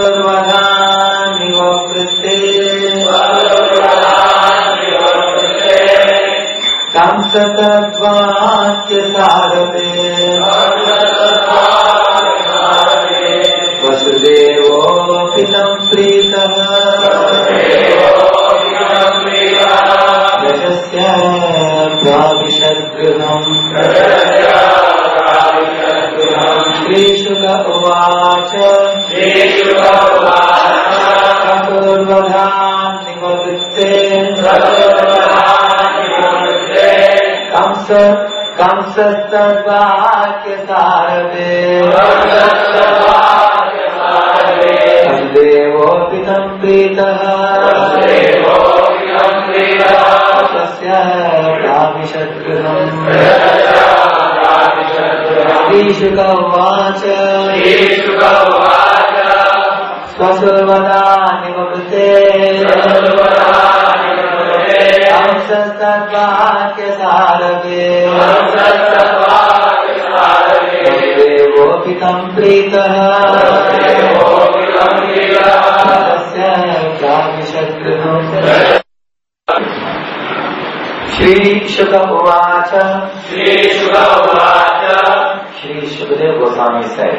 वसुदेवोऽपि सम्प्रीतः यशस्य प्राविशद्गृहम् श्रीशुक उवाच चतुर्वधान् निवृत्ते कंसस्तद्वाक्यसारदे वसुदेवोऽपि सम्प्रीतः तस्य प्राविशद्गृहम् श्रीशुक उवाच स्वसुर्वदान् निवृत्ते कंसस्तद्वाक्यसारदे वसुदेवोऽपि सम्प्रीतः तस्य प्राविशद्गृहम् श्रीशुक उवाच Shri Shukadeva Goswami said,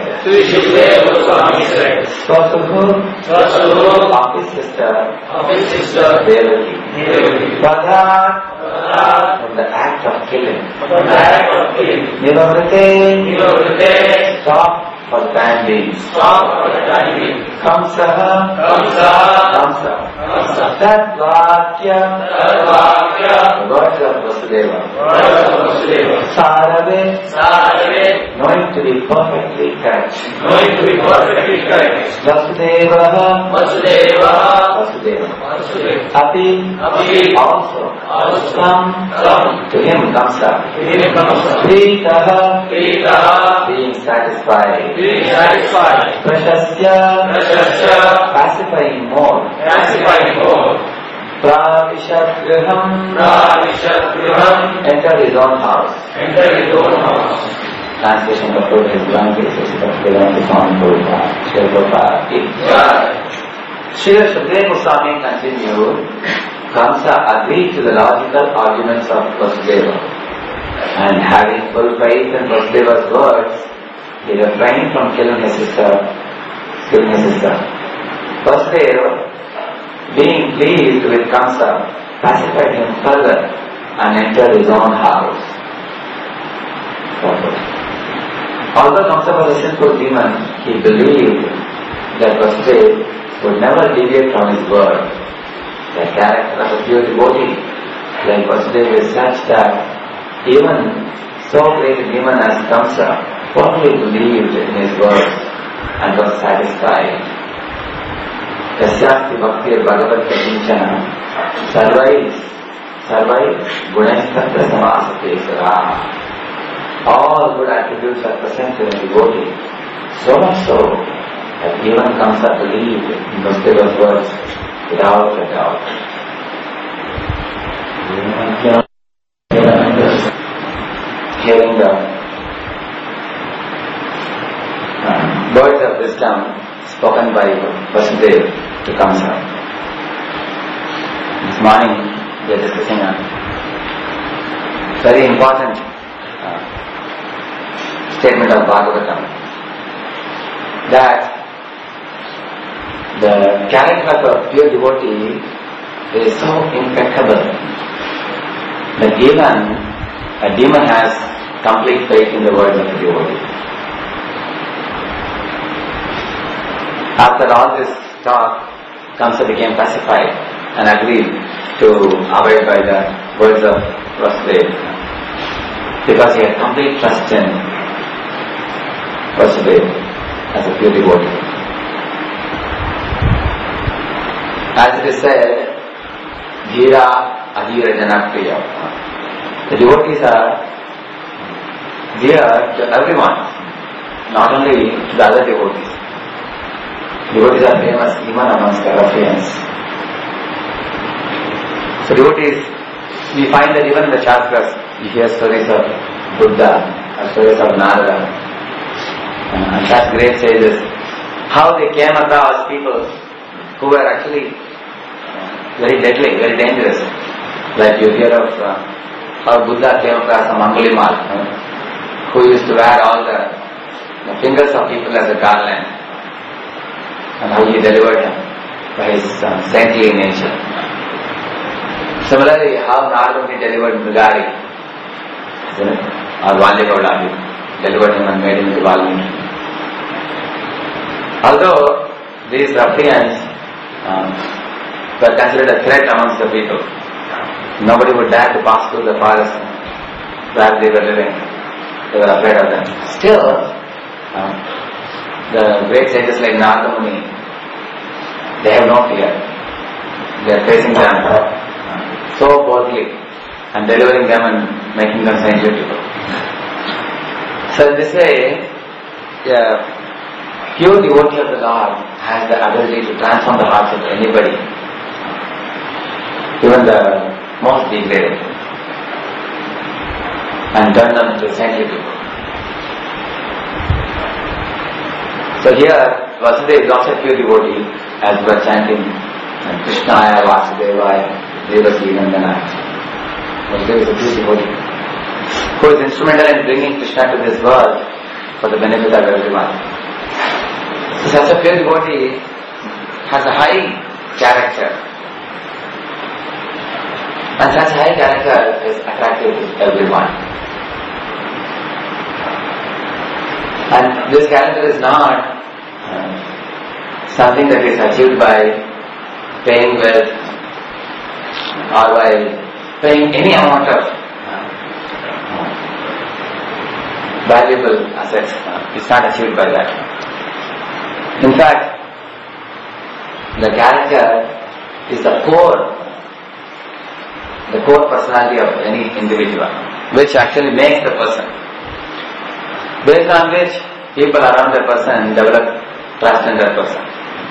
Swasuhu, of his sister, Devaki, Vadhat, from the act of killing, Nivavrite, stop for the time being, Kamsaha, that Vakya, the words of Vasudeva, Sarave, knowing to be perfectly correct. Vasudeva. Api, also. Come to him, Kamsa. Pritaha, being satisfied. Prashasya, pacifying more. Pravishadgriham, enter his own house. Translation of Lord has granted us the Srila Shukadeva Goswami continued, Kamsa agreed to the logical arguments of Vasudeva, and having full faith in Vasudeva's words, he refrained from killing his sister. Vasudeva, being pleased with Kamsa, pacified him further and entered his own house. Although Kamsa was a sinful demon, he believed that Vasudeva would never deviate from his word. The character of a pure devotee like Vasudeva is such that even so great a demon as Kamsa firmly believed in his words and was satisfied. Yasyasti bhaktir bhagavat kavinchana sarvais gunaistatra samasate sara. All good attributes are present in a devotee, so much so that even Kamsa believed in Vasudeva's words without a doubt. Hearing the words of wisdom spoken by Vasudeva to Kamsa. This morning we are discussing a very important statement of Bhagavatam, that the character of a pure devotee is so impeccable that even a demon has complete faith in the words of the devotee. After all this talk, Kamsa became pacified and agreed to abide by the words of Vasudeva, because he had complete trust in Vasudeva as a pure devotee. As it is said, Dhira Adhira Janakriya. The devotees are dear to everyone, not only to the other devotees. Devotees are famous even amongst the ruffians. So devotees, we find that even in the Shastras, you hear stories of Buddha, or stories of Narada, and such great sages how they came across people who were actually very deadly, very dangerous. Like you hear of how Buddha came across a Angulimal, who used to wear all the fingers of people as a garland, and how he delivered him by his saintly nature. Similarly, how Narada delivered Mrigari, or Valigauda, delivered him and made him into Valmiki. Although these ruffians were considered a threat amongst the people, nobody would dare to pass through the forest where they were living. They were afraid of them. Still, the great sages like Narada Muni, they have no fear. They are facing them so boldly and delivering them and making them saintly people. So in this way, the pure devotee of the Lord has the ability to transform the hearts of anybody, even the most degraded, and turn them into saintly people. So here, Vasudeva is also a pure devotee, as we are chanting Krishnaya Vasudevaya Devaki Nandanaya. Vasudeva is a pure devotee who is instrumental in bringing Krishna to this world for the benefit of everyone. So such a pure devotee has a high character, and such high character is attractive to everyone. And this character is not something that is achieved by paying wealth or by paying any amount of valuable assets. It's not achieved by that. In fact, the character is the core personality of any individual, which actually makes the person, based on which people around the person develop trust in that person.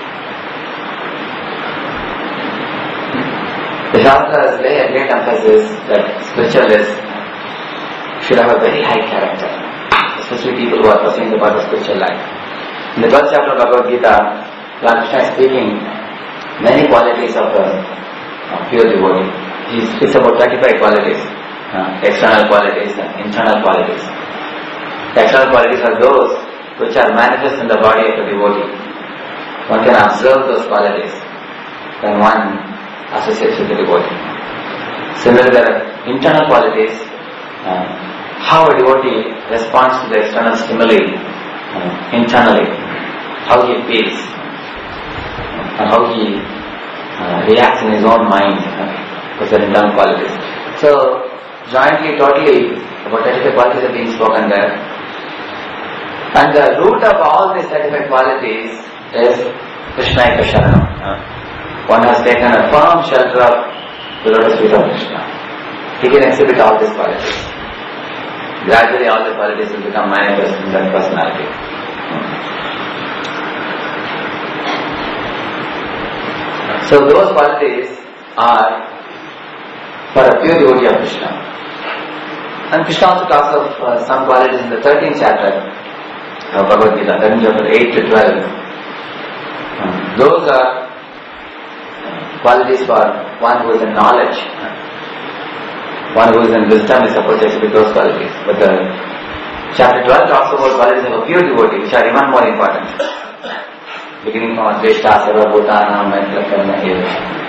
The Shastras lay a great emphasis that spiritualists should have a very high character, especially people who are pursuing the path of spiritual life. In the 12th chapter of Bhagavad Gita, Lord Krishna is speaking many qualities of a pure devotee. He speaks about 35 qualities, external qualities and internal qualities. The external qualities are those which are manifest in the body of a devotee. One can observe those qualities when one associates with the devotee. Similarly, there are internal qualities, how a devotee responds to the external stimuli internally, how he feels, and how he reacts in his own mind, those are internal qualities. So, jointly, totally, about 35 qualities are being spoken there. And the root of all these 35 qualities is Krishnaya Sharanam. One has taken a firm shelter of the lotus feet of Krishna. He can exhibit all these qualities. Gradually all the qualities will become manifest in that personality. So those qualities are for a pure devotee of Krishna. And Krishna also talks of some qualities in the 13th chapter of Bhagavad Gita, 13th chapter 8 to 12. Those are qualities for one who is in knowledge. One who is in wisdom is supposed to exhibit those qualities. But the chapter 12 talks about qualities of a pure devotee, which are even more important. Beginning from Adveshta, Seva, Bhutana, Maitla, Karna, Eva.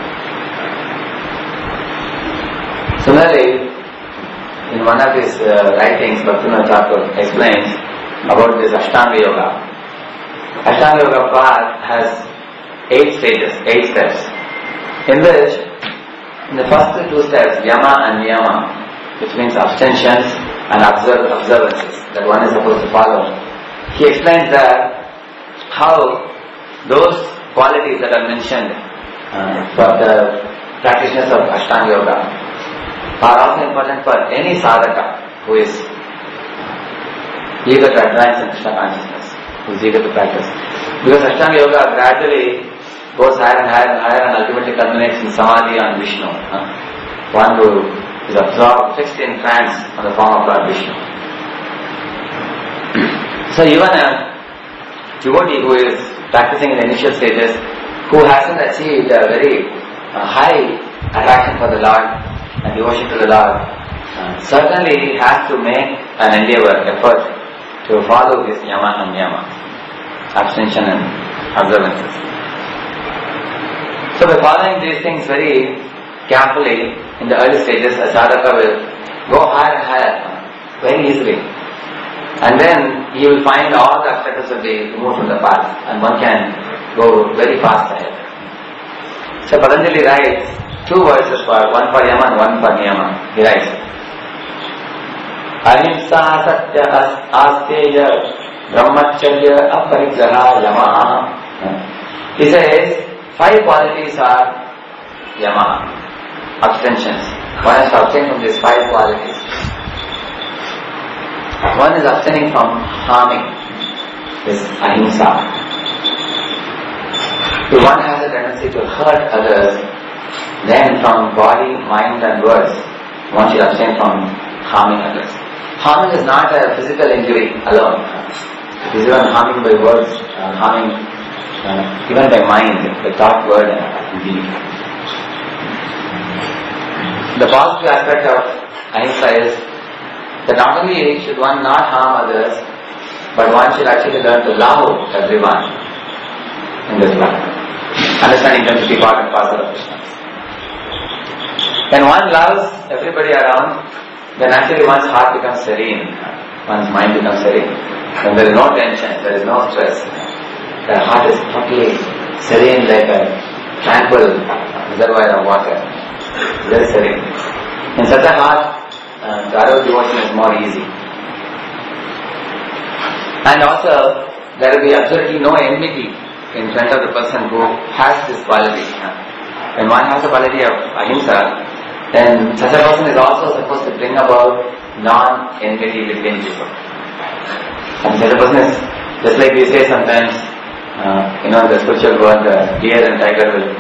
Similarly, in one of his writings, Bhaktivinoda Thakur explains about this Ashtanga Yoga. Ashtanga Yoga path has 8 stages, 8 steps, in which in the first 2 steps, Yama and Niyama, which means abstentions and observances that one is supposed to follow, he explains that how those qualities that are mentioned for the practitioners of Ashtanga Yoga are also important for any sadhaka who is eager to advance in Krishna consciousness, who is eager to practice. Because Ashtanga Yoga gradually goes higher and higher and higher and ultimately culminates in Samadhi on Vishnu. One who is absorbed, fixed in trance on the form of Lord Vishnu. So even a devotee who is practicing in the initial stages, who hasn't achieved a very high attraction for the Lord and devotion to the Lord, certainly has to make an endeavor, effort to follow this yama and niyama, abstention and observances. So by following these things very carefully in the early stages, a sadhaka will go higher and higher very easily. And then he will find all the obstacles will be removed from the path and one can go very fast ahead. So Patanjali writes 2 verses, one for yama and one for niyama. He writes, Ahimsa satya asteya brahmacharya aparigraha yama. He says 5 qualities are yama, abstentions. One has to abstain from these 5 qualities. One is abstaining from harming, this ahimsa. If one has a tendency to hurt others, then from body, mind and words, one should abstain from harming others. Harming is not a physical injury alone. It is even harming by words, harming even by mind, by thought, word and deed. The positive aspect of ahimsa is that not only should one not harm others, but one should actually learn to love everyone in this life. Understanding them to be part and parcel of Krishna. When one loves everybody around, then actually one's heart becomes serene, one's mind becomes serene. When there is no tension, there is no stress, the heart is totally serene like a tranquil reservoir of water. Very serene. In such a heart, Advaita devotion is more easy. And also, there will be absolutely no enmity in front of the person who has this quality. When one has the quality of ahimsa, then such a person is also supposed to bring about non-enmity between people. And such a person is, just like we say sometimes, the spiritual world, the deer and tiger will,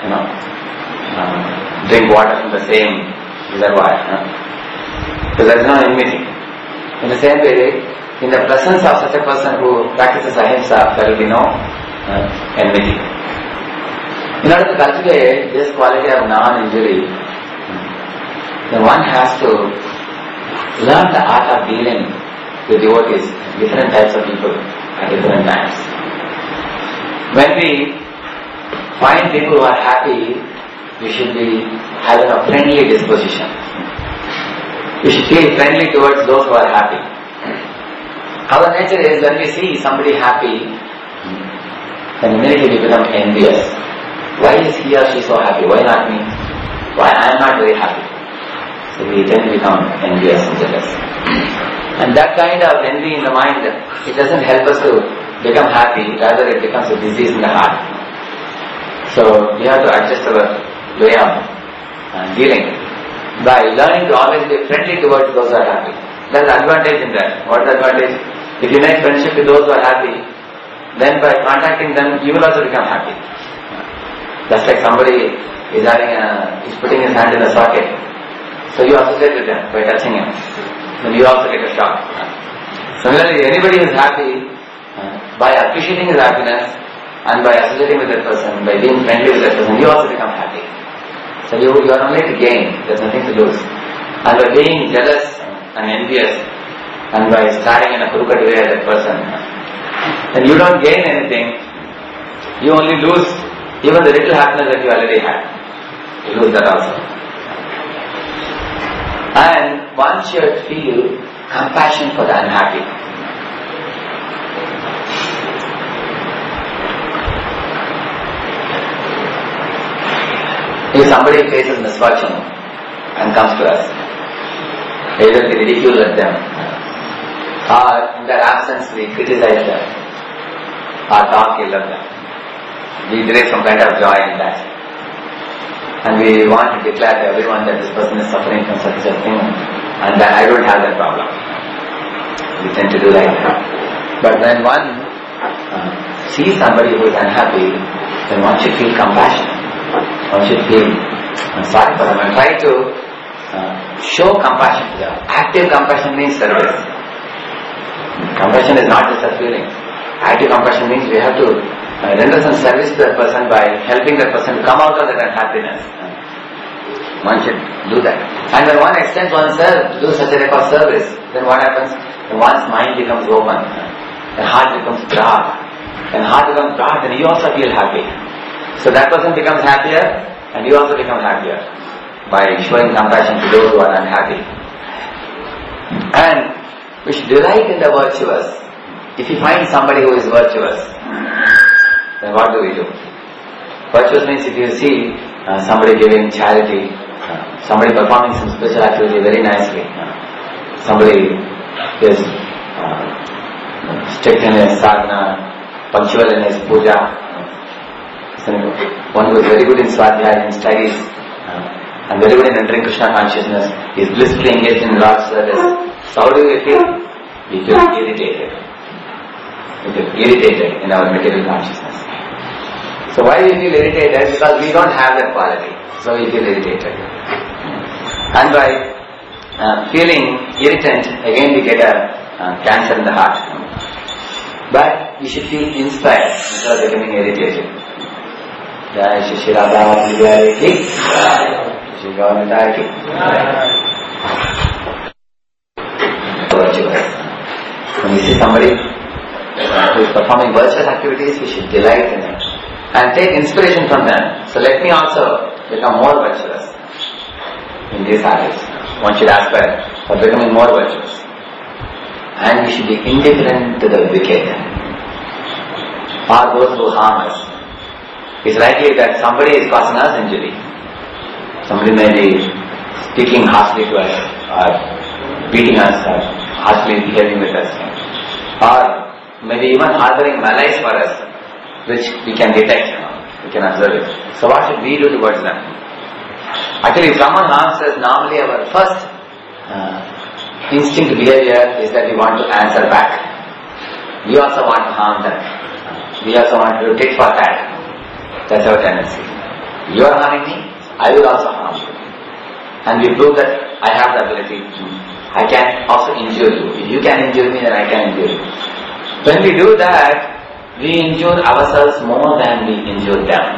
drink water from the same reservoir. Because there is no enmity. In the same way, in the presence of such a person who practices ahimsa, there will be no enmity. In order to cultivate this quality of non-injury, then one has to learn the art of dealing with devotees, different types of people at different times. When we find people who are happy, we should be having a friendly disposition. We should feel friendly towards those who are happy. Our nature is when we see somebody happy, then immediately we become envious. Why is he or she so happy? Why not me? Why I am not very happy? So we tend to become envious and jealous. And that kind of envy in the mind, it doesn't help us to become happy, rather it becomes a disease in the heart. So we have to adjust our way of dealing by learning to always be friendly towards those who are happy. There is advantage in that. What is the advantage? If you make friendship with those who are happy, then by contacting them, you will also become happy. Just like somebody is putting his hand in a socket, so you associate with them by touching him, then you also get a shock. Similarly, anybody who is happy, by appreciating his happiness and by associating with that person, by being friendly with that person, you also become happy. So you are only to gain, there is nothing to lose. And by being jealous and envious, and by starting in a crooked way at that person, then you don't gain anything, you only lose even the little happiness that you already had. You lose that also. And one should feel compassion for the unhappy. If somebody faces misfortune and comes to us, either we ridicule at them, or in their absence we criticize them, or talk ill of them. We derive some kind of joy in that. And we want to declare to everyone that this person is suffering from such a thing, and that I don't have that problem. We tend to do like that. But when one sees somebody who is unhappy, then one should feel compassion. One should feel sorry for them and try to show compassion to them. Active compassion means service. Compassion is not just a feeling. Active compassion means we have to render some service to that person by helping that person to come out of that unhappiness. One should do that. And when one extends oneself to do such a type of service, then what happens? When one's mind becomes open, the heart becomes broad. When heart becomes broad, then you also feel happy. So that person becomes happier, and you also become happier by showing compassion to those who are unhappy. And we should delight in the virtuous. If you find somebody who is virtuous, then what do we do? Virtuous means if you see somebody giving charity, somebody performing some special activity very nicely, somebody is strict in his sadhana, punctual in his puja, one who is very good in swadhyaya, in studies, and very good in entering Krishna consciousness, is blissfully engaged in Lord's service. So how do we feel? We feel irritated. We feel irritated in our material consciousness. So why we feel irritated? Because we don't have that quality. So we feel irritated. And by feeling irritant, again we get a cancer in the heart. But we should feel inspired instead of becoming irritated. Jai Shri Radha Priya Ki, Shri Gauranga Ki. Virtuous. When we see somebody who is performing virtuous activities, we should delight in it and take inspiration from them. So let me also become more virtuous in these habits. One should aspire for becoming more virtuous. And we should be indifferent to the wicked or those who harm us. It's likely that somebody is causing us injury. Somebody may be speaking harshly to us, or beating us, or harshly behaving with us, or maybe even harboring malice for us, which we can detect, we can observe it. So what should we do towards them? Actually, if someone harms us, normally our first instinct behavior is that we want to answer back. We also want to harm them. We also want to do tit for tat. That's our tendency. You are harming me, I will also harm you. And we prove that I have the ability to. I can also injure you. If you can injure me, then I can injure you. When we do that, we injure ourselves more than we injure them.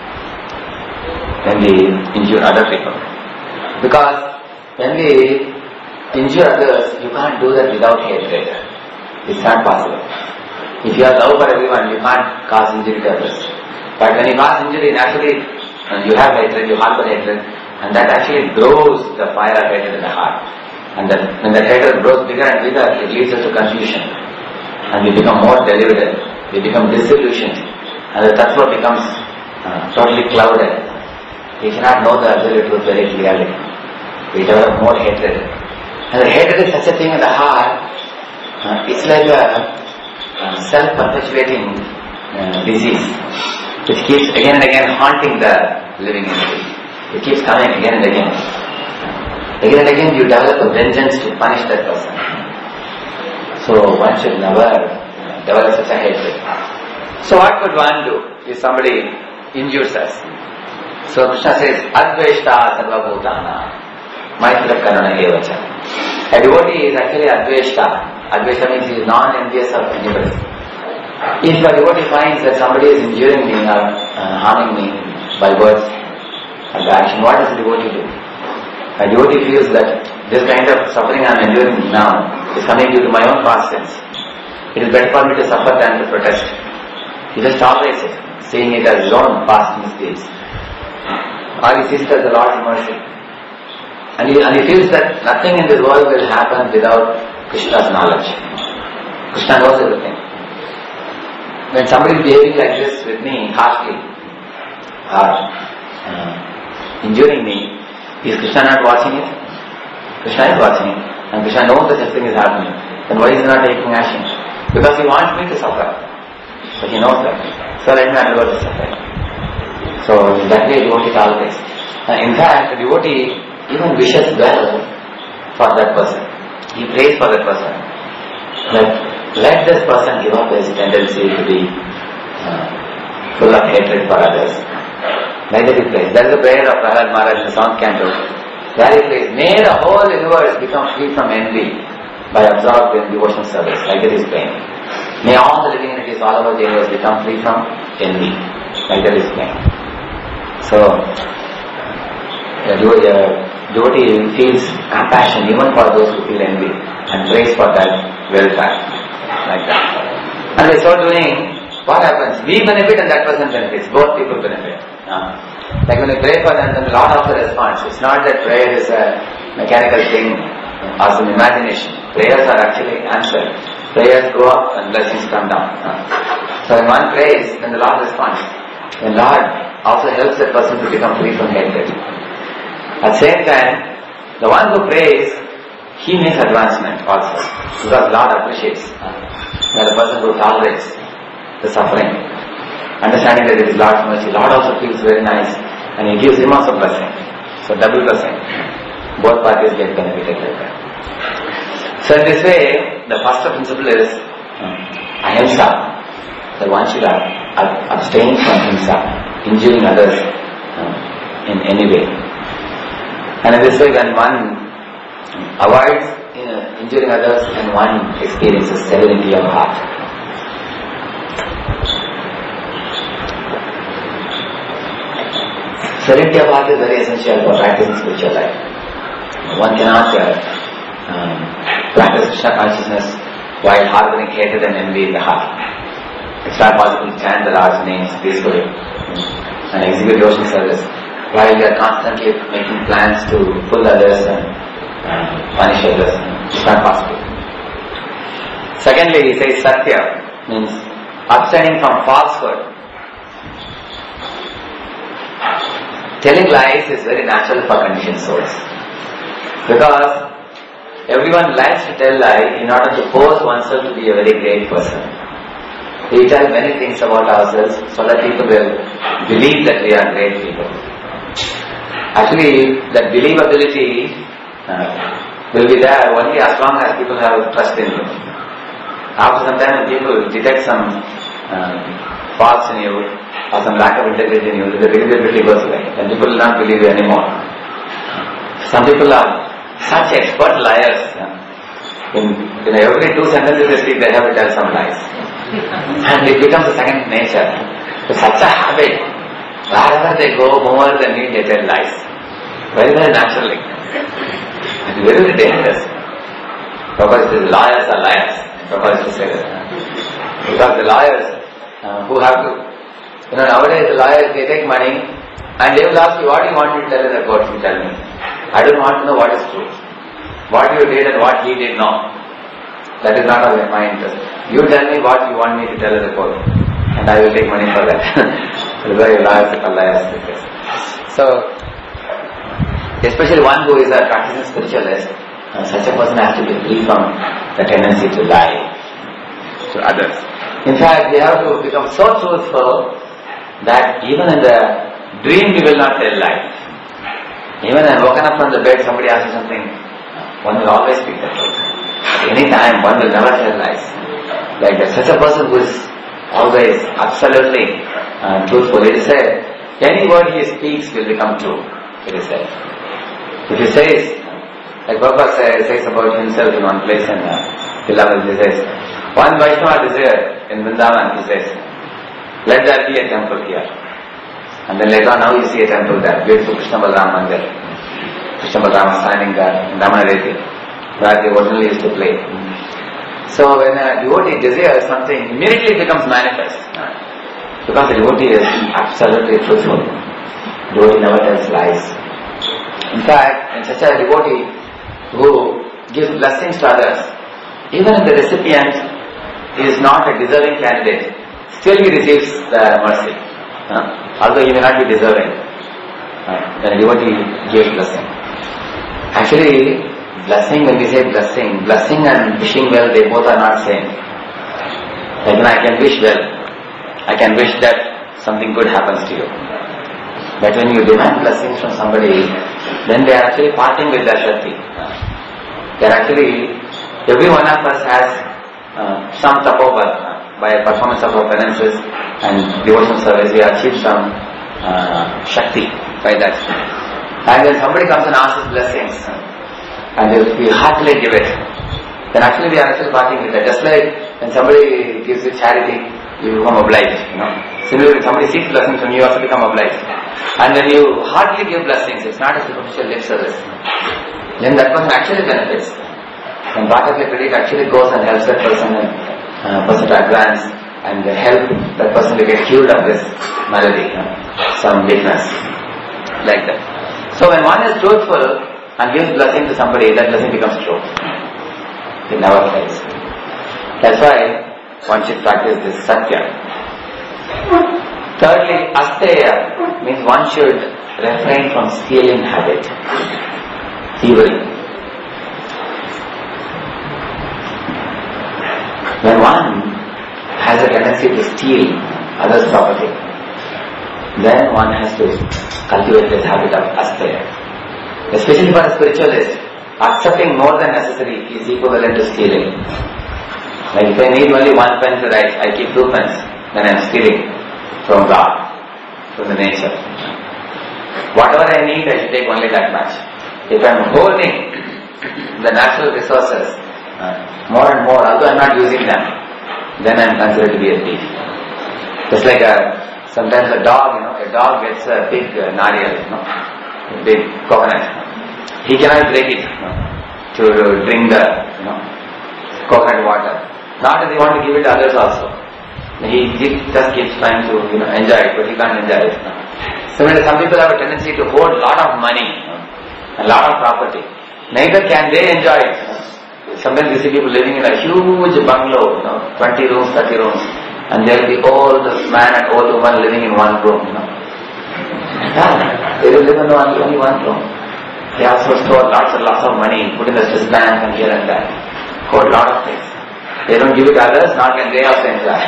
When we injure other people. Because when we injure others, you can't do that without hatred. It's not possible. If you have love for everyone, you can't cause injury to others. But when you cause injury, naturally, you have hatred, you harbor hatred, and that actually grows the fire of hatred in the heart. And when that hatred grows bigger and bigger, it leads us to confusion. And we become more deluded, we become disillusioned, and the tattva becomes totally clouded. We cannot know the absolute truth very clearly. We develop more hatred. And the hatred is such a thing in the heart, it's like a self-perpetuating disease, which keeps again and again haunting the living entity. It keeps coming again and again. Again and again you develop a vengeance to punish that person. So one should never develop such a hatred. So what could one do if somebody injures us? So Krishna says, Adveshta sarva bhutana maitra karuna evacha. A devotee is actually Adveshta. Adveshta means he is non-envious of anybody. If a devotee finds that somebody is injuring me or harming me by words and action, what does the devotee do? A devotee feels that this kind of suffering I am enduring now is coming due to my own past sins. It is better for me to suffer than to protest. He just tolerates it, seeing it as his own past misdeeds. Or he sees it as the Lord's mercy. And he feels that nothing in this world will happen without Krishna's knowledge. Krishna knows everything. When somebody is behaving like this with me harshly or injuring me, is Krishna not watching it? Krishna is watching it. And Krishna knows that such thing is happening. Then why is he not taking action? Because he wants me to suffer. But he knows that. So let me undergo the suffering. So in that way devotee tolerates. In fact, the devotee even wishes well for that person. He prays for that person. Let this person give up his tendency to be full of hatred for others. Like that he prays. That is the prayer of Prahlad Maharaj in the 7th canto. There he prays, may the whole universe become free from envy by absorbed in devotional service. Like that he is praying. May all the living entities all over the universe become free from envy. Like that is plain. So, the devotee feels compassion even for those who feel envy and prays for that welfare. Like that. And by so doing, what happens? We benefit and that person benefits. Both people benefit. Like when we pray for them, then the Lord also responds. It's not that prayer is a mechanical thing or some imagination. Prayers are actually answered. Prayers go up and blessings come down. So when one prays, then the Lord responds. The Lord also helps that person to become free from hatred. At the same time, the one who prays, he makes advancement also. Because Lord appreciates that the person who tolerates the suffering, understanding that it is Lord's mercy. Lord also feels very nice and He gives him also blessing. So double blessing. Both parties get benefited like that. So in this way, the first principle is ahimsa. That one should abstain from himsa, injuring others in any way. And in this way, when one avoids injuring others, and one experiences serenity of heart. Serenity of heart is very essential for practicing spiritual life. One cannot practice Krishna consciousness while harboring hatred and envy in the heart. It's not possible to chant the Lord's names peacefully and execute devotional service while we are constantly making plans to pull others and punish others. It's not possible. Secondly, he says Satya means abstaining from falsehood. Telling lies is very natural for conditioned souls. Because everyone likes to tell lie in order to pose oneself to be a very great person. We tell many things about ourselves so that people will believe that we are great people. Actually, that believability will be there only as long as people have trust in you. After some time, when people detect some faults in you or some lack of integrity in you, the believability goes away. Then people will not believe you anymore. Some people are such expert liars. In every 2 sentences they speak, they have to tell some lies. And it becomes a second nature. It's such a habit. Wherever they go, whomever they meet, they tell lies. Very, very naturally. It's very, very dangerous. Prabhupada says liars are liars. Prabhupada used to say that. Because the lawyers who have to, nowadays the lawyers, they take money and they will ask you, what do you want me to tell in the court? You tell me. I don't want to know what is true. What you did and what he did, no. That is not of my interest. You tell me what you want me to tell in the court, and I will take money for that. So, especially one who is a practicing spiritualist, such a person has to be free from the tendency to lie to others. In fact, they have to become so truthful that even in the dream we will not tell lies. Even when woken up from the bed, somebody asks you something, one will always speak the truth. At any time, one will never tell lies. Like that, such a person who is always absolutely truthful. It is said, any word he speaks will become true. It is said. If he says, like Prabhupada says about himself in one place in Beloved, he says, one Vaishnava desired in Vrindavan, he says, let there be a temple here. And then later on, now you see a temple there, beautiful Krishna Balaram Mandir. Krishna Balaram standing there in Ramanareti, where they originally used to play. So when a devotee desires something, immediately it becomes manifest. Because the devotee is absolutely truthful. Devotee never tells lies. In fact, in such a devotee who gives blessings to others, even if the recipient is not a deserving candidate, still he receives the mercy. Although he may not be deserving, then a devotee gives blessing. Actually, blessing, when we say blessing and wishing well, they both are not same. Like I can wish well, I can wish that something good happens to you. But when you demand blessings from somebody, then they are actually parting with their Shakti. They are actually, every one of us has some tapobar. By performance of our penances and devotional service, we achieve some Shakti by that. And when somebody comes and asks us blessings, and we heartily give it, then actually we are actually parting with it. Just like when somebody gives you charity, you become obliged, Similarly, when somebody seeks blessings from you, also become obliged. And when you hardly give blessings, it's not a superficial lip service, then that person actually benefits. When part of your credit actually goes and helps that person and person to advance and help that person to get cured of this malady, some weakness, like that. So when one is truthful and gives blessing to somebody, that blessing becomes true. It never fails. That's why one should practice this satya. Thirdly, asteya means one should refrain from stealing habit, thievery. When one has a tendency to steal others' property, then one has to cultivate this habit of asteya. Especially for a spiritualist, accepting more than necessary is equivalent to stealing. Like if I need only one pen to write, I keep 2 pens, then I am stealing from God, from the nature. Whatever I need, I should take only that much. If I am holding the natural resources more and more, although I am not using them, then I am considered to be a thief. Just like sometimes a dog gets a big nariyal, a big coconut. He cannot break it to drink the coconut water. Not that he want to give it to others also. He just keeps trying to enjoy it, but he can't enjoy it. Similarly, some people have a tendency to hold a lot of money, a lot of property. Neither can they enjoy it. Sometimes you see people living in a huge bungalow, 20 rooms, 30 rooms, and there will be old man and old woman living in one room. Yeah, they will live in only one room. They also store lots of money, put in the Swiss bank and here and there, hold a lot of things. They don't give it to others, nor can they also enjoy.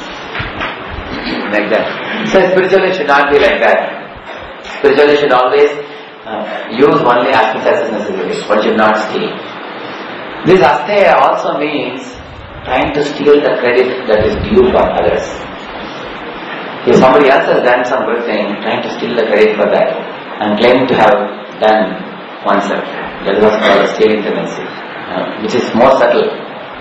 Like that. So spiritually should not be like that. Spiritually should always use only as much as is necessary. One should not steal. This asteya also means trying to steal the credit that is due for others. If somebody else has done some good thing, trying to steal the credit for that and claiming to have done oneself. That is what's called a stealing tendency, which is more subtle.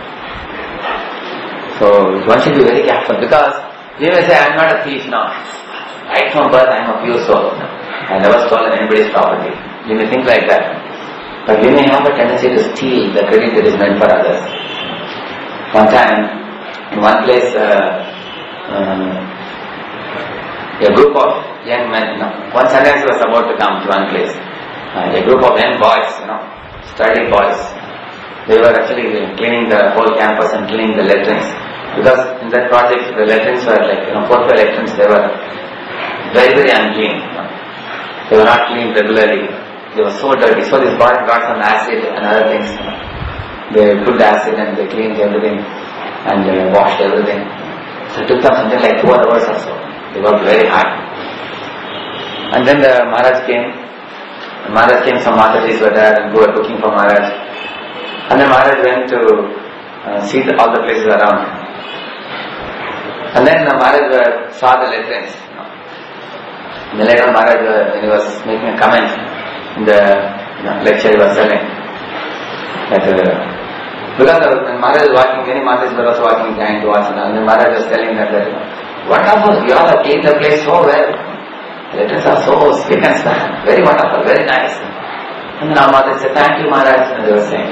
So one should be very careful, because you may say, I am not a thief now. Right from birth I am a pure soul. I never stolen anybody's property. You may think like that. But you may have a tendency to steal the credit that is meant for others. One time, in one place, a group of young men, one Sannyasi was about to come to one place. A group of young boys, sturdy boys, they were actually cleaning the whole campus and cleaning the latrines. Because in that project, the latrines were like, 4 latrines, they were very, very unclean. They were not cleaned regularly. They were so dirty. So these boys got some acid and other things. They put the acid and they cleaned everything and they washed everything. So it took them something like 2 hours or so. They worked very hard. And then the Maharaj came. Some Matajis were there and who were cooking for Maharaj. And then Maharaj went to see all the places around. And then Maharaj saw the latrines. And then later Maharaj, when he was making a comment in the lecture he was telling, that because when Maharaj was walking, many Maharajs were also walking behind to watch, and then Maharaj was telling that wonderful, you all have cleaned the place so well. The latrines are so spick and span, very wonderful, very nice. And then our Maharaj said, thank you Maharaj, and they were saying.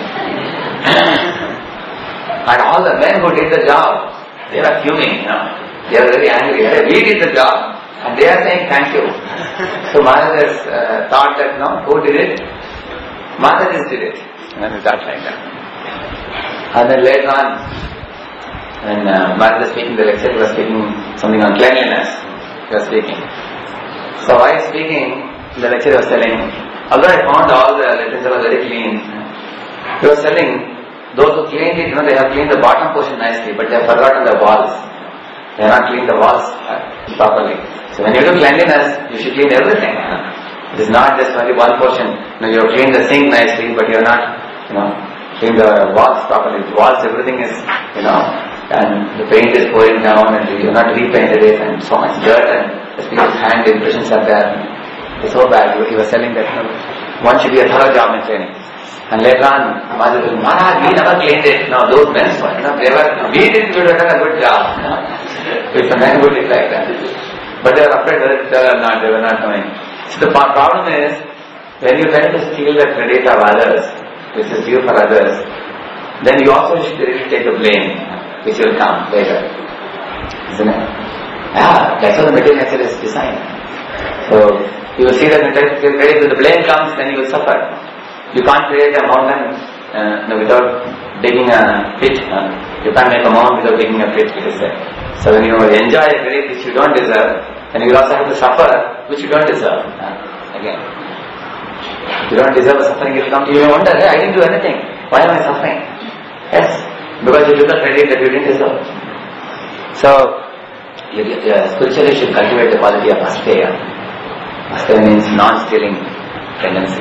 And all the men who did the job, they were fuming, they were very angry. We did the job, and they are saying thank you. So Maharaj has thought that, who did it? Maharaj did it. And he thought like that. And then later on, when Maharaj was speaking the lecture, he was speaking something on cleanliness. He was speaking. So while speaking, the lecturer was telling, although I found all the latrines were very clean, he was telling, those who cleaned it, they have cleaned the bottom portion nicely, but they have forgotten the walls. They have not cleaned the walls properly. So when you do cleanliness, you should clean everything. It is not just only one portion. You have cleaned the sink nicely, but you have not, cleaned the walls properly. The walls, everything is, and the paint is pouring down, and you have not repainted it, and so much dirt, and the people's hand impressions are there. It's so bad. He was telling that one should be a thorough job in cleaning. And later on, Maharaj will, Maharaj, we never cleaned it. No, those men, we didn't do a good job. If the men would be like that. But they were afraid whether to tell or not, they were not knowing. So the problem is, when you try to steal the credit of others, which is due for others, then you also should really take the blame, which will come later. Isn't it? Yeah, that's how the material nature is designed. So, you will see that when the blame comes, then you will suffer. You can't create a mountain without digging a pit. You can't make a mountain without digging a pit, it is said. So when you enjoy a credit which you don't deserve, then you will also have to suffer which you don't deserve. Again. If you don't deserve the suffering, it will come to you. You wonder, hey, I didn't do anything. Why am I suffering? Yes, because you took a credit that you didn't deserve. So, spiritually you should cultivate the quality of asteya. Asteya means non-stealing tendency.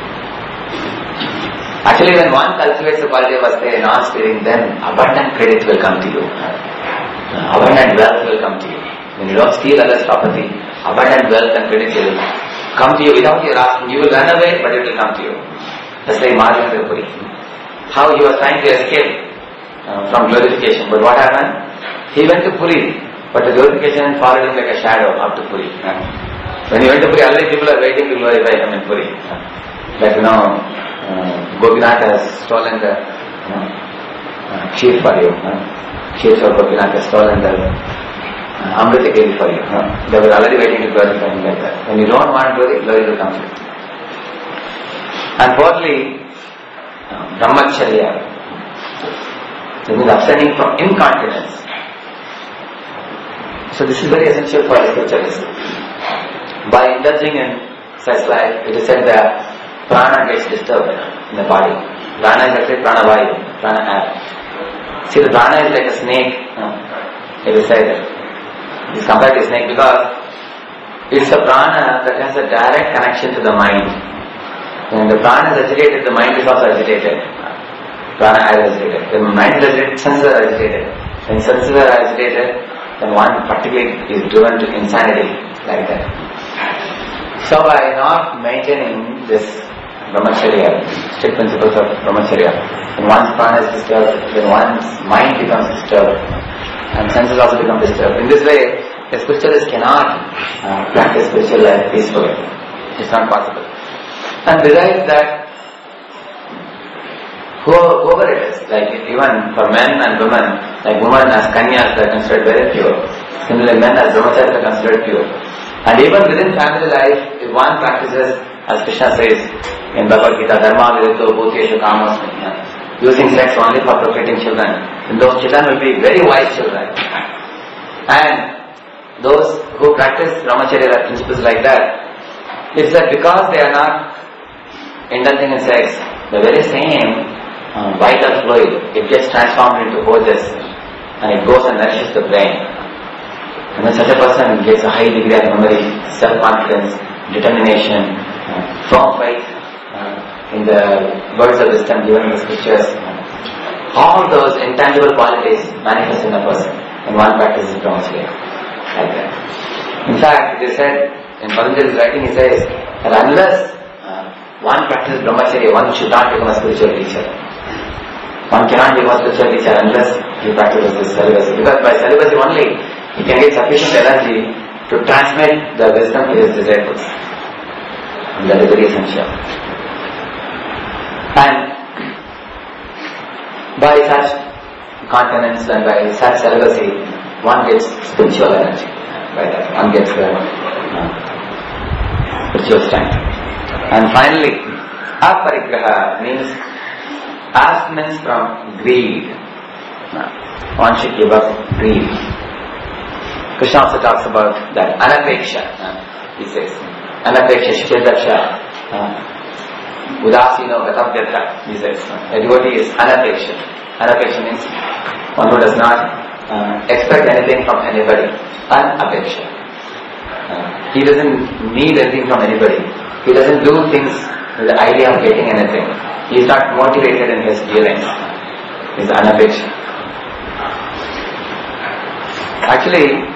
Actually, when one cultivates the quality of asteya, non-stealing, then abundant credit will come to you. Abundant wealth will come to you. When you don't steal others' property, abundant wealth and credit will come to you without your asking. You will run away, but it will come to you. That's like Maharaj Puri. How he was trying to escape from glorification, but what happened? He went to Puri, but the glorification followed him like a shadow up to Puri. When he went to Puri, already people are waiting to glorify him in Puri. Like, Gopinath has stolen the sheep for you. Sheep for Gopinath has stolen the Amrita Giri for you. They were already waiting to glorify him like that. When you don't want glory, glory will come to you. And fourthly, Brahmacharya. That means abstaining from incontinence. So this is very essential for spiritualists. By indulging in such life, it is said that prana gets disturbed in the body. Prana is actually prana vayu, prana air. See, the prana is like a snake. It is said it is compared to a snake because it's a prana that has a direct connection to the mind. When the prana is agitated, the mind is also agitated. Prana is agitated. When the mind is agitated, senses are agitated. When senses are agitated, then one particularly is driven to insanity, like that. So by not maintaining this Brahmacharya, strict principles of Brahmacharya, when one's prana is disturbed, then one's mind becomes disturbed, and senses also become disturbed. In this way, the spiritualist cannot practice spiritual life peacefully. It's not possible. And besides that, whoever it is, like even for men and women, like women as kanyas are considered very pure. Similarly, men as brahmacharis are considered pure. And even within family life, if one practices, as Krishna says in Bhagavad Gita, dharma viritto bhuteshu kamosmi, using sex only for procreating children, then those children will be very wise children. And those who practice brahmacharya principles like that, it's that because they are not indulging in sex, the very same vital fluid, it gets transformed into ojas and it goes and nourishes the brain. And when such a person gets a high degree of memory, self-confidence, determination, firm faith in the words of wisdom given in the scriptures, all those intangible qualities manifest in a person when one practices brahmacharya like that. In fact, it is said in Patanjali's writing, he says that unless one practices brahmacharya, one should not become a spiritual teacher. One cannot become a spiritual teacher unless he practices this celibacy. Because by celibacy only, he can get sufficient energy to transmit the wisdom to his disciples. And that is very essential. And by such continence and by such celibacy, one gets spiritual energy. By that, one gets spiritual strength. And finally, aparigraha means abstinence from greed. One should give up greed. Krishna also talks about that anapeksha. He says, anapeksha shikirdaksha udasino gatavyatta. He says, a devotee is anapeksha. Anapeksha means one who does not expect anything from anybody. Anapeksha. He doesn't need anything from anybody. He doesn't do things with the idea of getting anything. He is not motivated in his dealings. He is anapeksha. Actually,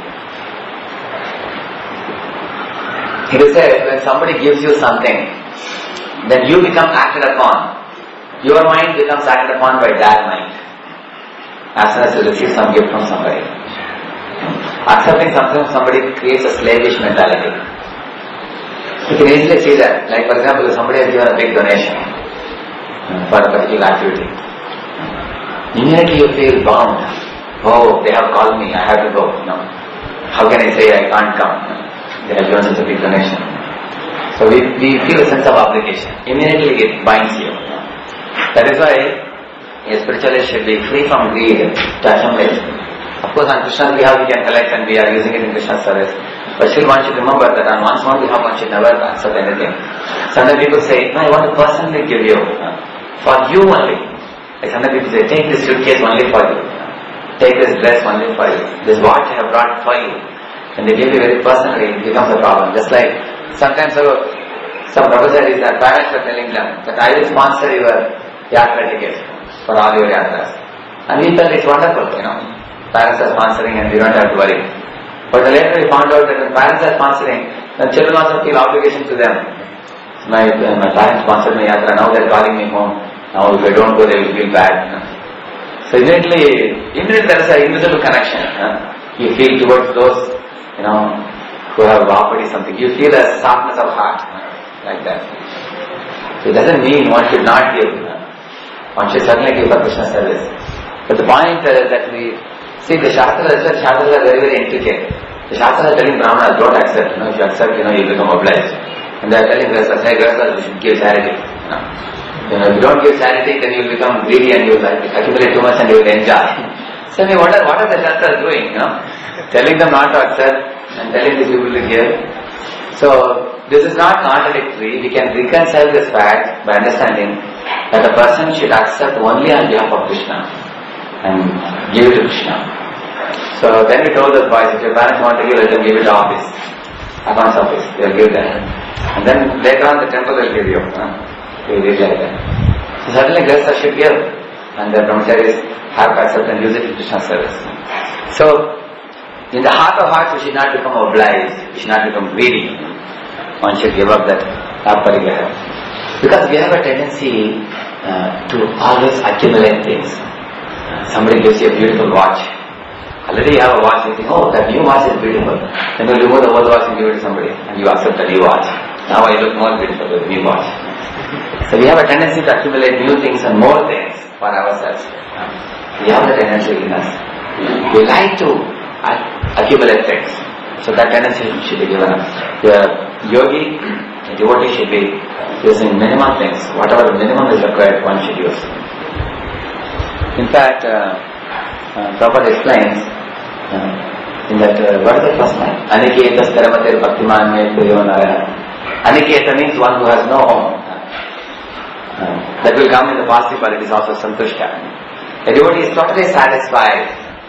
it is said when somebody gives you something, then you become acted upon Your mind becomes acted upon by that mind. As soon as you receive some gift from somebody. Accepting something from somebody creates a slavish mentality. You can easily see that. Like for example, if somebody has given a big donation for a particular activity, immediately you feel bound. Oh, they have called me, I have to go. How can I say I can't come? They have given such a big donation. So we feel a sense of obligation. Immediately it binds you. That is why a spiritualist should be free from greed to accumulate. Of course, on Krishna's behalf we can collect and we are using it in Krishna's service. But still one should remember that on one's own behalf one should never accept anything. Sometimes people say, no, I want to personally give you. For you only. Like sometimes people say, take this suitcase only for you. Take this dress only for you. This watch I have brought for you. When they give you very personally, it becomes a problem. Just like sometimes some professors, their parents are telling them that I will sponsor your yatra tickets for all your yatras. And we felt it's wonderful, Parents are sponsoring and we don't have to worry. But later we found out that when parents are sponsoring, then children also feel obligation to them. My parents sponsored my yatra, now they're calling me home. Now if I don't go, they will feel bad. So immediately there is an invisible connection. You feel towards those, who have offered you something. You feel a softness of heart, like that. So it doesn't mean one should not give. One should certainly give for Krishna service. But the point is that we see the Shastras are very, very intricate. The Shastras are telling Brahmanas, don't accept. If you accept, you become obliged. And they are telling Grihasthas, hey Grihasthas, you should give charity. If you don't give charity, then you will become greedy and you will accumulate too much and you will enjoy. So what are the Shastras doing? Telling them not to accept and telling these people to give. So this is not contradictory. We can reconcile this fact by understanding that a person should accept only on behalf of Krishna and give it to Krishna. So then we told the boys, if your parents want to give, let them give it to office, accounts office, they will give them. And then later on the temple will give you. They will give like that. So certainly Grihasthas should give, and the brahmacharis have to accept and use it in Krishna's service. So in the heart of hearts we should not become obliged, we should not become greedy. One should give up that aparigraha. Because we have a tendency to always accumulate things. Somebody gives you a beautiful watch. Already you have a watch, you think, oh, that new watch is beautiful. Then you remove the old watch and give it to somebody, and you accept the new watch. Now I look more beautiful with the new watch. So we have a tendency to accumulate new things and more things for ourselves. We have the tendency in us. We like to accumulate things. So that tendency should be given up. The yogi, the devotee should be using minimum things. Whatever the minimum is required, one should use. In fact, Prabhupada explains in that, what is the first line? Aniketa Staramatir Bhaktiman Me Priyo Naraya. Aniketa means one who has no home. That will come in the participle, it is also Santushta. A devotee is totally satisfied.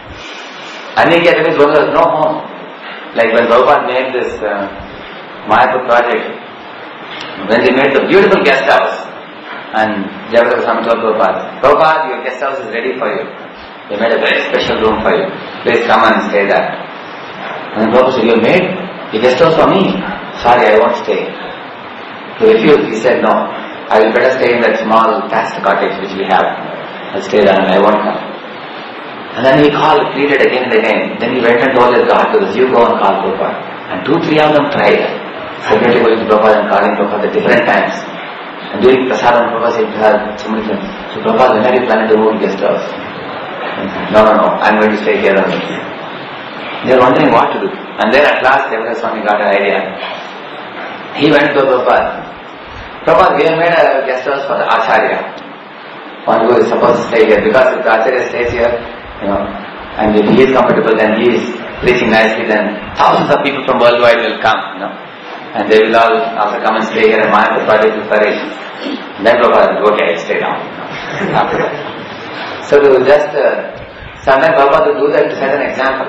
Aniketa means one who has no home. Like when Prabhupada made this Mayapur project, when they made the beautiful guest house, and Jayapataka Swami told Prabhupada, your guest house is ready for you. They made a very special room for you. Please come and stay there. And Prabhupada said, you made a guest house for me? Sorry, I won't stay. He refused. He said, no, I will better stay in that small thatched cottage which we have. I'll stay there and I won't come. And then he pleaded again and again. Then he went and told his godbrothers, you go and call Prabhupada. And 2-3 of them tried. Separately going to Prabhupada and calling Prabhupada at different times. And during Prasadam, Prabhupada said, somebody said, so Prabhupada, when are you planning to move to guest house? No, I'm going to stay here only. They are wondering what to do. And then at last, Jayapataka Swami got an idea. He went to Prabhupada. Prabhupada, we have made a guest house for the Acharya. One who is supposed to stay here. Because if the Acharya stays here, and if he is comfortable, then he is preaching nicely, then thousands of people from worldwide will come, and they will all also come and stay here and Mayapur project will flourish. Then Prabhupada will okay, stay down. After that. So to just, sometimes Prabhupada will do that to set an example.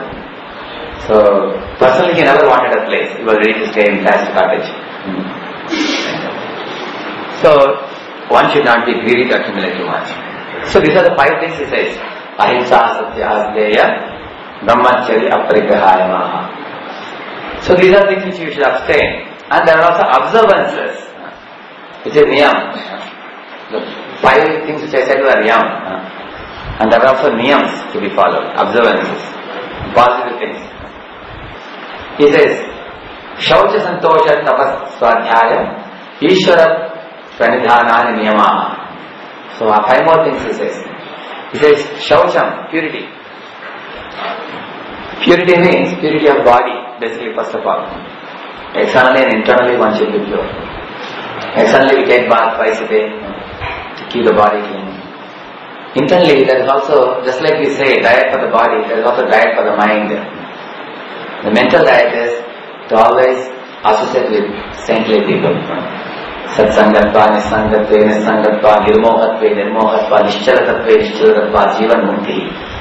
So personally he never wanted a place. He was ready to stay in thatched cottage. So one should not be greedy to accumulate too much. So these are the 5 things he says. Ahimsa, Satya, Asdeya, Brahmacharya, Aparigrahaya Maha. So these are things which you should abstain. And there are also observances, which is niyam. 5 things which I said were yam. And there are also niyams to be followed, observances, positive things. He says, Shaucha Santosha Tapas Swadhyaya Ishvara Pranidhanani Niyamaha. So 5 more things he says. He says, Shaucham, purity. Purity means purity of body, basically first of all. Externally and internally one should be pure. Externally we take bath twice a day to keep the body clean. Internally there is also, just like we say, diet for the body, there is also diet for the mind. The mental diet is to always associate with saintly people. Satsangatva, Nisangatva, Nisangatva, Nirmohatva, Nirmohatva, Nishchalatatva, Nishchalatatva, Jivan Mukti.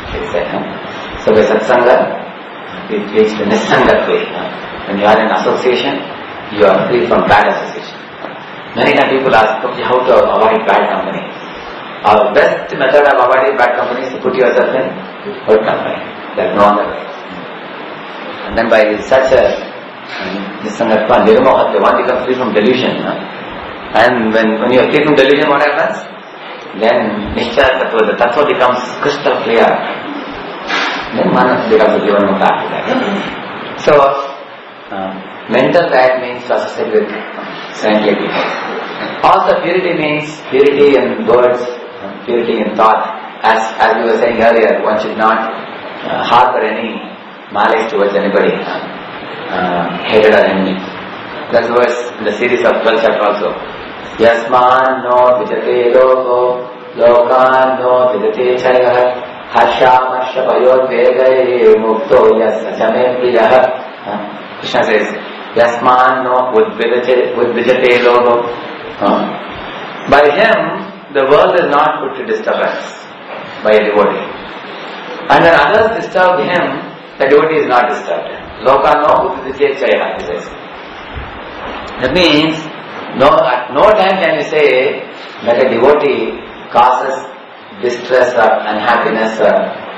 So by Satsanga, it leads to Nisangatva. When you are in association, you are free from bad association. Many times people ask, okay, how to avoid bad company? Our best method of avoiding bad company is to put yourself in good company. There is no other way. And then by such a Nisangatva, Nirmohatva, one becomes free from delusion. And when you are free from delusion, what happens? Then Nishchaya Tattva, the Tattva becomes crystal clear. Then Manas becomes a Jivan Mukta after that. So, mental diet means to associate with saintly people. Also purity means purity in words, purity in thought. As we were saying earlier, one should not harbor any malice towards anybody, hated or enemy. That's the verse in the series of 12 chapter also. Yasman no vijate logo, lokan no vijate chayah, harsha marsha payod vegaye mukto yas chame priyah. Krishna says, Yasman no udvijate logo. By him, the world is not put to disturbance by a devotee. And when others disturb him, the devotee is not disturbed. Loka no udvijate chayah, he says. That means, at no time can you say that a devotee causes distress or unhappiness or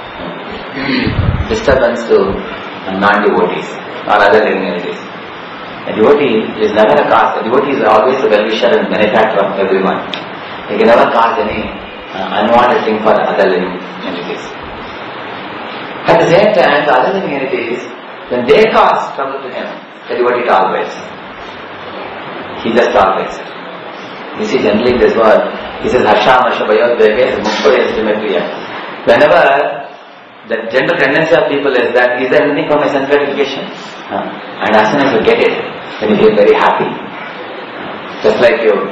disturbance to non-devotees or other living entities. A devotee is never a cause. A devotee is always a well-wisher and benefactor of everyone. He can never cause any unwanted thing for other living entities. At the same time, the other living entities, when they cause trouble to him, the devotee tolerates. He just tolerates it. You see, generally in this world, he says, Harsha, Marsha, Bhayod, Vege, Mukto, Yasimepriya. Whenever the general tendency of people is that, is there anything for my sense gratification? And as soon as you get it, then you feel very happy. Just like you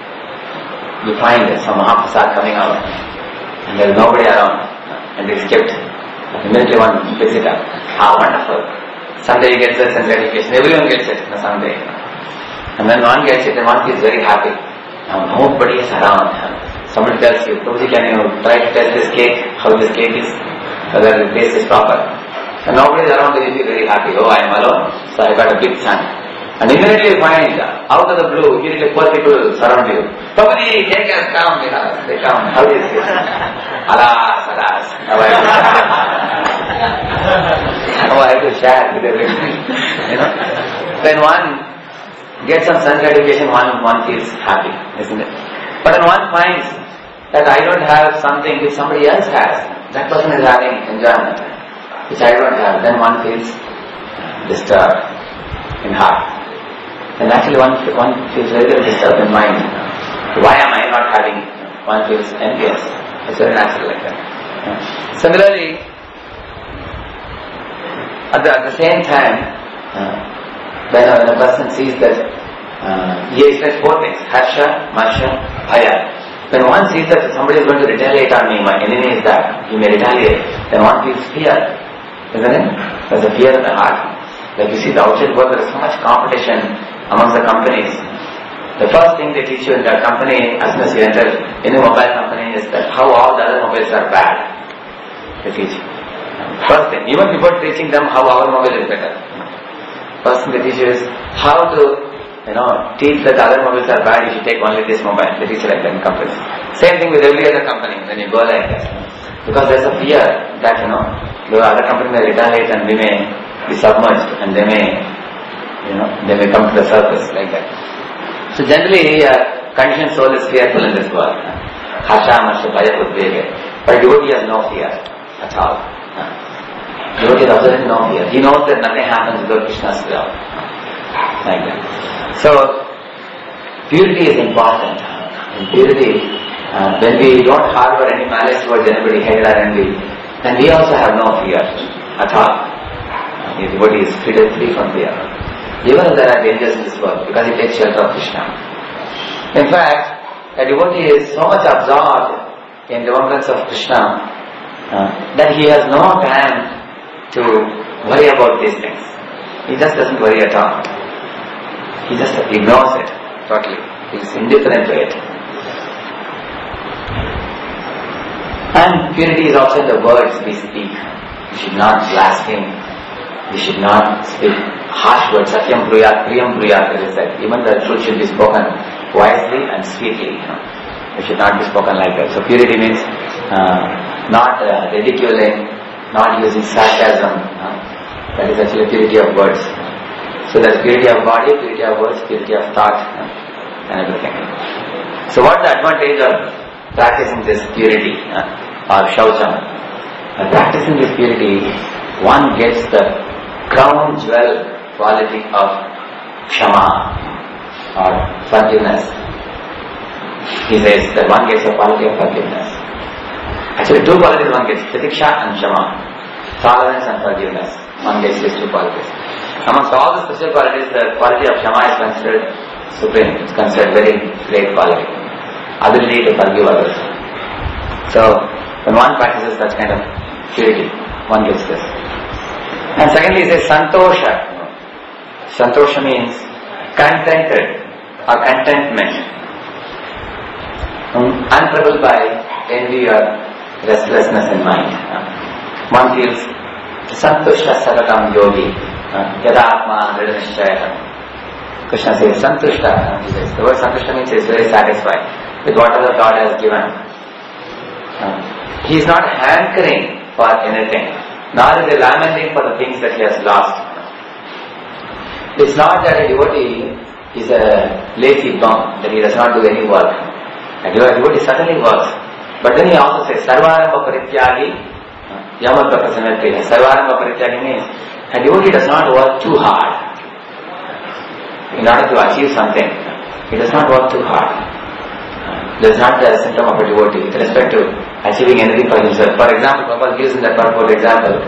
find some Mahaprasad coming out, and there is nobody around, and it is kept. Immediately one picks it up. Ah, wonderful. Someday he gets a sense gratification. Everyone gets it someday. And when one gets it, then one feels very happy. Now nobody is around. Somebody tells you, Prabhuji, can you try to test this cake, how this cake is, whether the taste is proper. And nobody is around, then you feel very happy. Oh, I am alone, so I got a big son. And immediately you find, out of the blue, immediately poor people surround you. Prabhuji, take us, come, they come. How is this? Alas, alas. Now I have to share with everybody. When one gets some sense gratification, one feels happy, isn't it? But when one finds that I don't have something which somebody else has, that person is having enjoyment, which I don't have, then one feels disturbed in heart. And actually one feels very disturbed in mind. Why am I not having? One feels envious. It's very natural like that. Similarly, at the same time, when a person sees that he expects 4 things, Harsha, Marsha, Bhaya. When one sees that somebody is going to retaliate on me, my enemy is that, he may retaliate, then one feels fear, isn't it? There's a fear in the heart. Like you see the outside world, there is so much competition amongst the companies. The first thing they teach you in that company, as soon as you enter any mobile company, is that how all the other mobiles are bad. They teach you. First thing, even before teaching them how our mobile is better. First thing they teach you is how to, teach that other mobiles are bad, you should take only this mobile. They teach you like that in companies. Same thing with every other company, when you go like that. Because there's a fear that, the other company may retaliate and we may be submerged and they may come to the surface like that. So generally, conditioned soul is fearful in this world. Harsha, Marsha, Bhaya, Udvega. But devotee has no fear at all. Devotee has absolutely no fear. He knows that nothing happens without Krishna's will. Like that. So, purity is important. In purity, when we don't harbor any malice towards anybody, hate or envy, then we also have no fear at all. The devotee is free from fear. Even if there are dangers in this world, because he takes shelter of Krishna. In fact, a devotee is so much absorbed in remembrance of Krishna that he has no time to worry about these things. He just doesn't worry at all. He just ignores it totally. He is indifferent to it. And purity is also in the words we speak. We should not blaspheme. We should not speak harsh words. Satyam bruyat, priyam bruyat, it is said. Even the truth should be spoken wisely and sweetly. It should not be spoken like that. So purity means not ridiculing, not using sarcasm. That is actually purity of words. So there's purity of body, purity of words, purity of thought, and everything. So what's the advantage of practicing this purity or shaucham? Practicing this purity, one gets the crown jewel quality of kshama or forgiveness. He says that one gets the quality of forgiveness. Actually, two qualities one gets, titiksha and kshama. Tolerance and forgiveness. One gets these two qualities. Amongst all the spiritual qualities, the quality of kshama is considered supreme. It's considered very great quality. Ability to forgive others. So, when one practices such kind of purity, one gets this. And secondly, he says santosha. Santosha means contented or contentment. Untroubled by envy or restlessness in mind. One feels santushta sadatam yogi. Yada atma dridhanishchaya. Krishna says santushta. He says, the word santushta means he is very satisfied with whatever God has given. He is not hankering for anything, nor is he lamenting for the things that he has lost. It's not that a devotee is a lazy bum, that he does not do any work. A devotee certainly works. But then he also says, Sarvaramba Parityagi Yamadva Prasanatya. Sarvaramba Parityagi means a devotee does not work too hard in order to achieve something. He does not work too hard. That is not the symptom of a devotee with respect to achieving anything for himself. For example, Prabhupada gives in that purport example.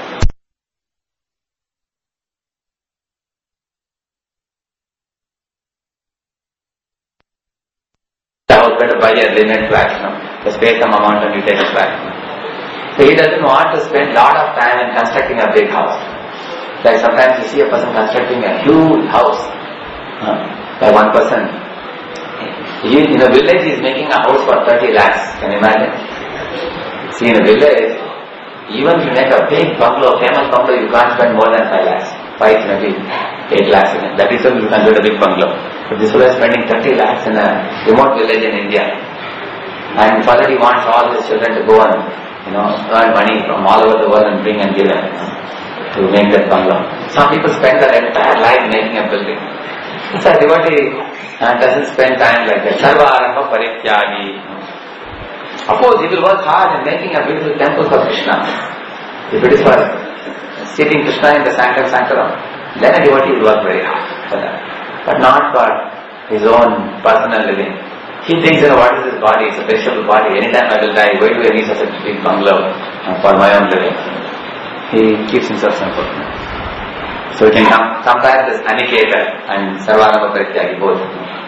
I was better buy a linen flat, just pay some amount and you take it back. So he doesn't want to spend a lot of time in constructing a big house. Like sometimes you see a person constructing a huge house by one person. In a village he is making a house for 30 lakhs. Can you imagine? See, in a village, even if you make a big bungalow, famous bungalow, you can't spend more than 5 lakhs. 5 maybe 8 lakhs in it. That is when you consider a big bungalow. But this fellow is spending 30 lakhs in a remote village in India. And for that he wants all his children to go and earn money from all over the world and bring and give them to make that bungalow. Some people spend their entire life making a building. So a devotee doesn't spend time like that. Sarva arambha parityagi. Of course, he will work hard in making a beautiful temple for Krishna. If it is for seating Krishna in the sanctum sanctorum, then a devotee will work very hard for that. But not for his own personal living. He thinks, what is this body? It's a perishable body. Anytime I will die, why do I need such a big bungalow for my own living? He keeps himself simple. So we can compare this Aniketa and Sarvaramba Parityagi both.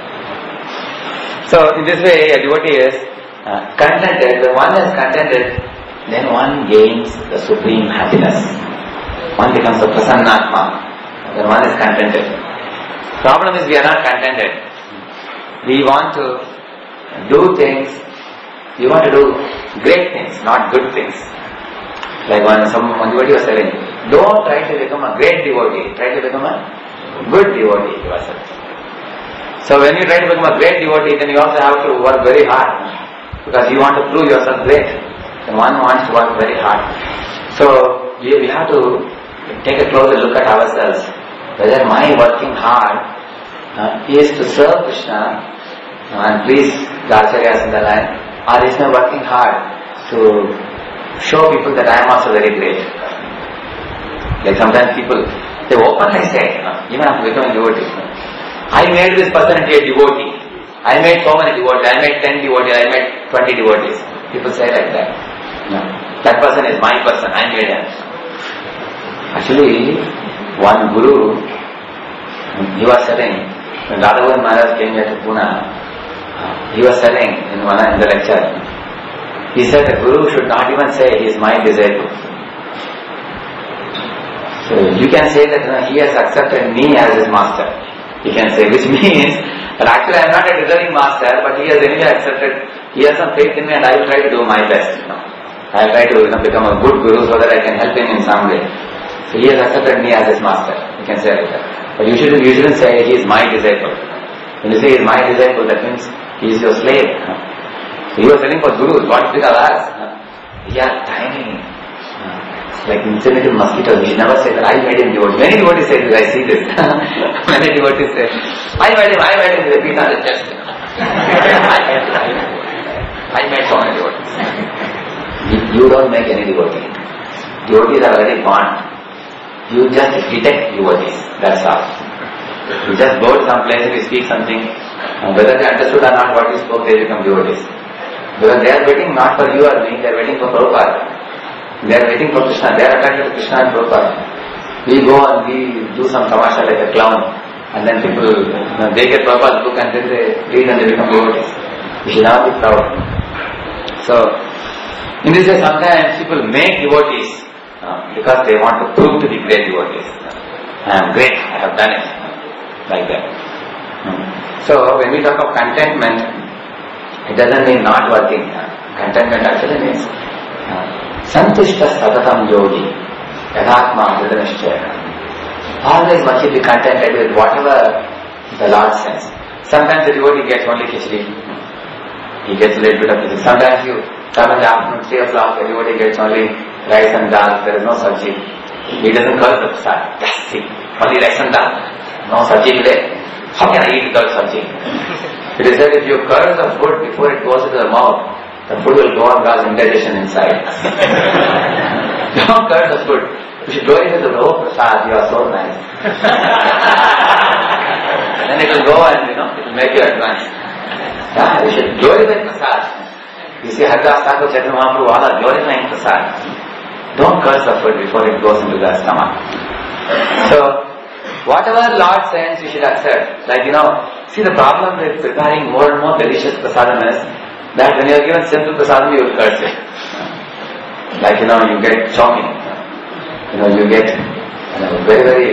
So in this way, a devotee is contented. When one is contented, then one gains the supreme happiness. One becomes a Prasannatma. When one is contented. Problem is we are not contented. We want to do things. We want to do great things, not good things. Like one devotee was telling, don't try to become a great devotee. Try to become a good devotee yourself. So when you try to become a great devotee, then you also have to work very hard. Because you want to prove yourself great. Then one wants to work very hard. So we have to take a closer look at ourselves. Whether my working hard is to serve Krishna and please the Acharyas in the land, or is my working hard to show people that I am also very great? Like sometimes people, they openly say, even after becoming devotee, I made this person into a devotee. I made so many devotees. I made 10 devotees. I made 20 devotees. People say like that. No. That person is my person. I made him. Actually, one guru, he was telling, when Radhagovind Maharaj came here to Pune, he was telling in the lecture, he said the guru should not even say he is my disciple. So you can say that he has accepted me as his master. You can say, which means that actually I am not a deserving master, but he has anyway accepted, he has some faith in me and I will try to do my best. I will try to become a good guru so that I can help him in some way. So he has accepted me as his master. You can say like that. But you shouldn't say he is my disciple. When you say he is my disciple, that means he is your slave. So he was telling for gurus, what is big alas? They are tiny. Like insensitive mosquitoes. We should never say that I made him devotee. Many devotees say this, I see this. Many devotees say, I made him, they beat on the chest. I made so many devotees. You don't make any devotee. Devotees are already born. You just detect devotees, that's all. You just go to some place and you speak something, and whether they understood or not what you spoke, they become devotees. Because they are waiting not for you or me, they are waiting for Prabhupada. They are waiting for Krishna, they are attracted to Krishna and Prabhupada. We go and we do some tamasha like a clown, and then people, they get Prabhupada's book and then they read and they become devotees. We should not be proud. So, in this way sometimes people make devotees because they want to prove to be great devotees. I am great, I have done it. Like that. So, when we talk of contentment, it doesn't mean not working. Contentment actually means Santushta Satatam Yogi, Yathatma Hridanishchaya. Always one should be contented with whatever the Lord sends. Sometimes the devotee gets only khichdi. He gets a little bit of khichdi. Sometimes you come in the afternoon, 3 o'clock, the devotee gets only rice and dal, there is no sabji. He doesn't curse the prasad. That's it. Only rice and dal. No sabji today. How can I eat without sabji? It is said if you curse the food before it goes into the mouth, the food will go on cause indigestion inside. Don't curse the food. You should glorify the Lord, prasad, you are so nice. Then it will go and, it will make you advance. Yeah, you should glorify prasad. You see Haridas Thakur, Chaitanya Mahaprabhu, all are glorifying prasad. Don't curse the food before it goes into the stomach. So, whatever Lord sends, you should accept. Like, see the problem with preparing more and more delicious prasadam is that when you are given simple prasadam, you will curse it. Like, you get choking. You get very, very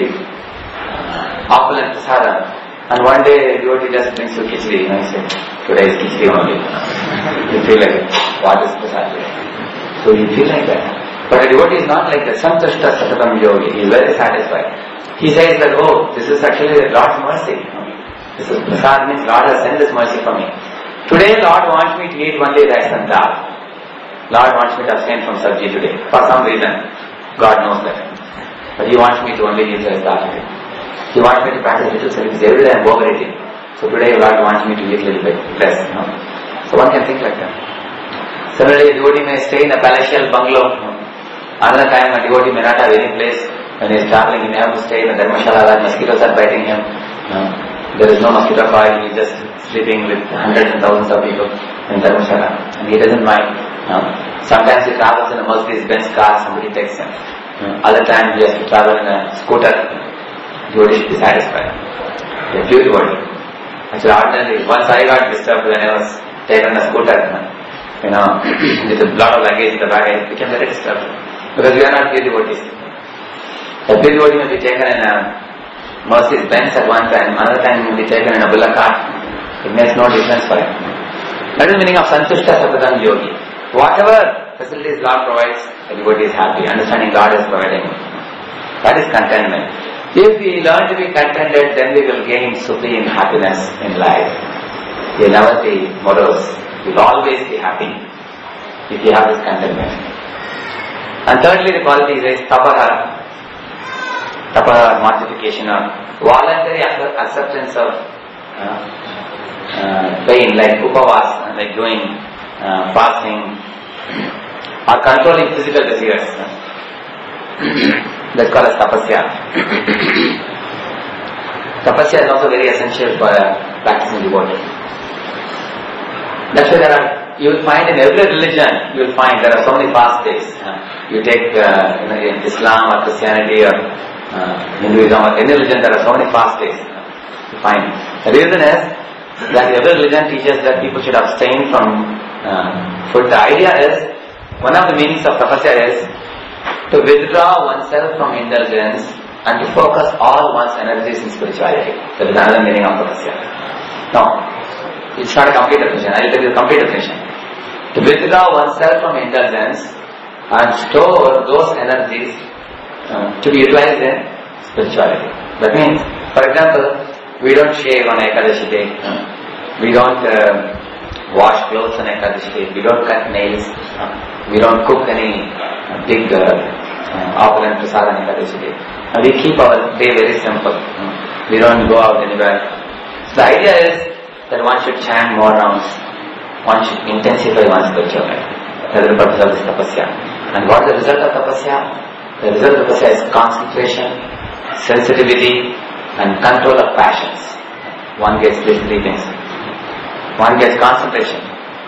opulent prasadam. And one day, devotee just brings you khichdi. You say, today is khichdi only. You feel like, what is prasadam? So you feel like that. But a devotee is not like that. Santushta Satatam Yogi. He is very satisfied. He says that, this is actually Lord's mercy. This is prasad means Lord has sent this mercy for me. Today Lord wants me to eat only rice and dal. Lord wants me to abstain from sabji today. For some reason. God knows that. But He wants me to only eat rice and dal today. He wants me to practice little service. Every day I am overeating. So today Lord wants me to eat a little bit less. So one can think like that. Similarly, a devotee may stay in a palatial bungalow. Another time a devotee may not have any place. When he is traveling, he may have to stay in a dharmashala where mosquitoes are biting him. There is no mosquito coil, he is just sleeping with hundreds and thousands of people in dharmashala. And he doesn't mind. Sometimes he travels in a Mercedes-Benz car, somebody takes him. Other times he has to travel in a scooter. Devotee should be satisfied. A few devotee. Actually, ordinarily, once I got disturbed when I was taken on a scooter. With a lot of luggage in the bag, I became very disturbed. Because we are not pure devotees. A pure devotee may be taken in a Mercedes-Benz at one time, another time may be taken in a bullock cart. It makes no difference for him. That is the meaning of Santushta Satatam Yogi. Whatever facilities Lord provides, the devotee is happy, understanding God is providing. That is contentment. If we learn to be contented, then we will gain supreme happiness in life. We will never be morose. We will always be happy if you have this contentment. And thirdly, the quality is tapaha. Tapaha, mortification of voluntary acceptance of pain, like upavas, like doing fasting, or controlling physical desires. That's called as tapasya. Tapasya is also very essential for practicing devotee. That's why you will find in every religion, you will find there are so many fast days. You take Islam or Christianity or Hinduism or any religion, there are so many fast days. You find the reason is that every religion teaches that people should abstain from food. The idea is, one of the meanings of tapasya is to withdraw oneself from indulgence and to focus all one's energies in spirituality. That is another meaning of tapasya. No, it's not a complete definition. I will tell you the complete definition. To withdraw oneself from indulgence and store those energies to be utilized in spirituality. That means, for example, we don't shave on Ekadashi day. We don't wash clothes on Ekadashi day. We don't cut nails. We don't cook any big opulent prasad on Ekadashi day. And we keep our day very simple. We don't go out anywhere. So the idea is that one should chant more rounds. One should intensify one's spiritual life. That is the purpose of this tapasya. And what is the result of tapasya? The result of tapasya is concentration, sensitivity, and control of passions. One gets these three things. One gets concentration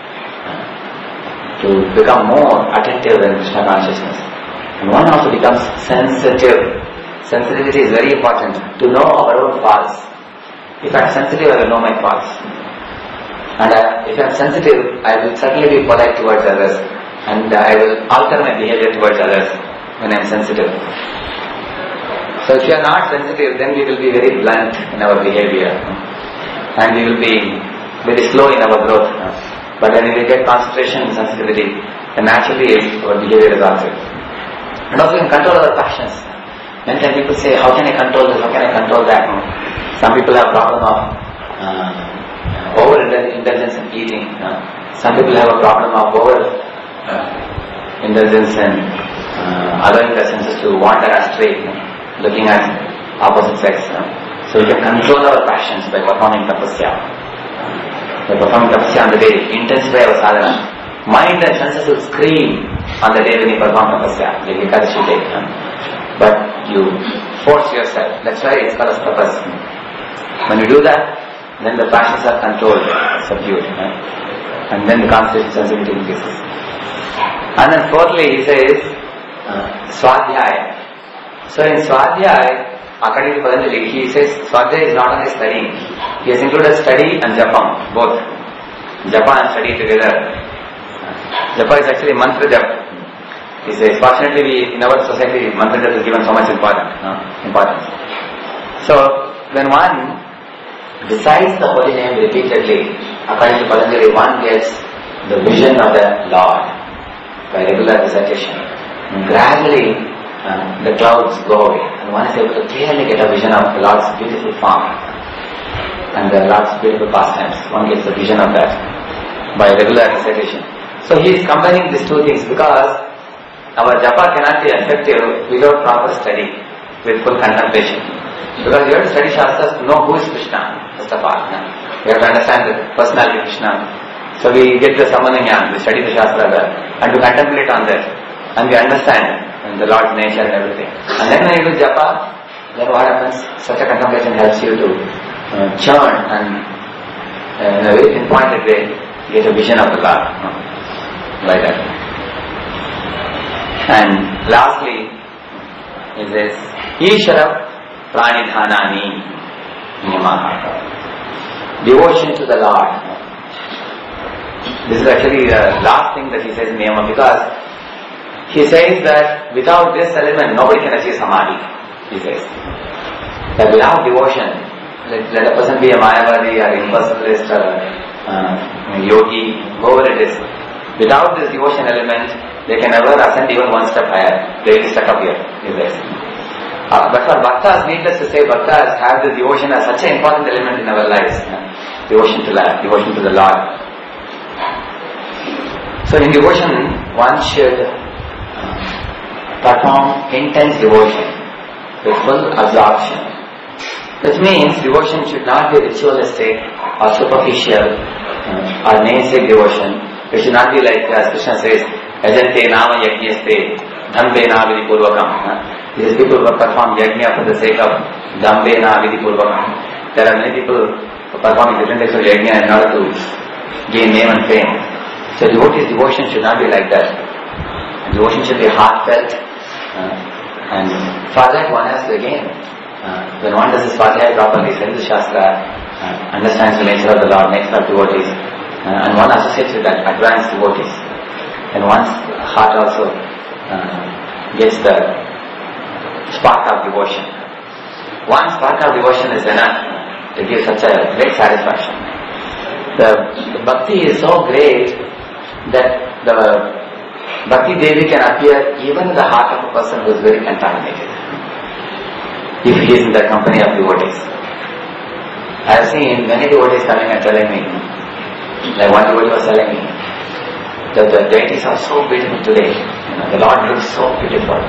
to become more attentive in Krishna consciousness. And one also becomes sensitive. Sensitivity is very important to know our own faults. If I am sensitive, I will know my faults. And if I am sensitive, I will certainly be polite towards others. And I will alter my behavior towards others when I am sensitive. So if you are not sensitive, then we will be very blunt in our behavior. And we will be very slow in our growth. But when we get concentration and sensitivity, then naturally our behavior is altered. And also we can control our passions. Many times people say, how can I control this, how can I control that? Some people have problem of over-indulgence in eating. Some people have a problem of over-indulgence in allowing their senses to wander astray, looking at opposite sex. So we can control our passions by performing tapasya. By performing tapasya on the day, intensify our sadhana. Mind and senses will scream on the day when you perform tapasya, like Ekadashi day. But you force yourself. That's why it's called as tapas. When you do that, then the passions are controlled, subdued. And then the concentration sensitivity increases. And then fourthly, he says, Swadhyaya. So in Swadhyaya, according to Patanjali, he says Swadhyaya is not only studying. He has included study and Japam, both. Japa and study together. Japa is actually mantra japa. He says, fortunately in our society, mantra japa is given so much importance. So when one recites the holy name repeatedly, according to Patanjali, one gets the vision of the Lord by regular recitation. And gradually, the clouds go away, and one is able to clearly get a vision of the Lord's beautiful form and the Lord's beautiful pastimes. One gets the vision of that by regular recitation. So he is comparing these two things because our japa cannot be effective without proper study, with full contemplation. Because you have to study Shastras to know who is Krishna, first of all. You have to understand the personality of Krishna. So we get the Samananyam, we study the Shastra there, and to contemplate on that. And we understand the Lord's nature and everything. And then when you do japa, then what happens? Such a contemplation helps you to churn and in a very pinpointed way get a vision of the Lord. Like that. And lastly, is this Ishara Pranidhanani Niyamaha. Devotion to the Lord. This is actually the last thing that he says in Niyama, because he says that without this element nobody can achieve Samadhi. He says that without devotion, let a person be a Mayavadi or impersonalist or yogi, whoever it is, without this devotion element they can never ascend even one step higher. They will be stuck up here. He says. But for bhaktas, needless to say, bhaktas have the devotion as such an important element in our lives. Devotion to the Lord. So in devotion, one should perform intense devotion with full absorption. Which means devotion should not be ritualistic or superficial or namesake devotion, It should not be like, as Krishna says, Ajante Nama Yajnaste Dhambena Vidhi Purvakam. These people who perform yajna for the sake of Dhambena Vidhi Purvakam. There are many people who perform different types of yajna in order to gain name and fame. So devotee's devotion should not be like that. Devotion should be heartfelt. And for that one has to again, when one does his Svadhyaya properly, studies the Shastra, understands the nature of the Lord, nature of devotees, and one associates with that, advanced devotees. And one's heart also gets the spark of devotion. One spark of devotion is enough to give such a great satisfaction. The bhakti is so great that the Bhakti Devi can appear even in the heart of a person who is very contaminated, if he is in the company of devotees. I have seen many devotees coming and telling me, like one devotee was telling me, that the deities are so beautiful today. The Lord looks so beautiful.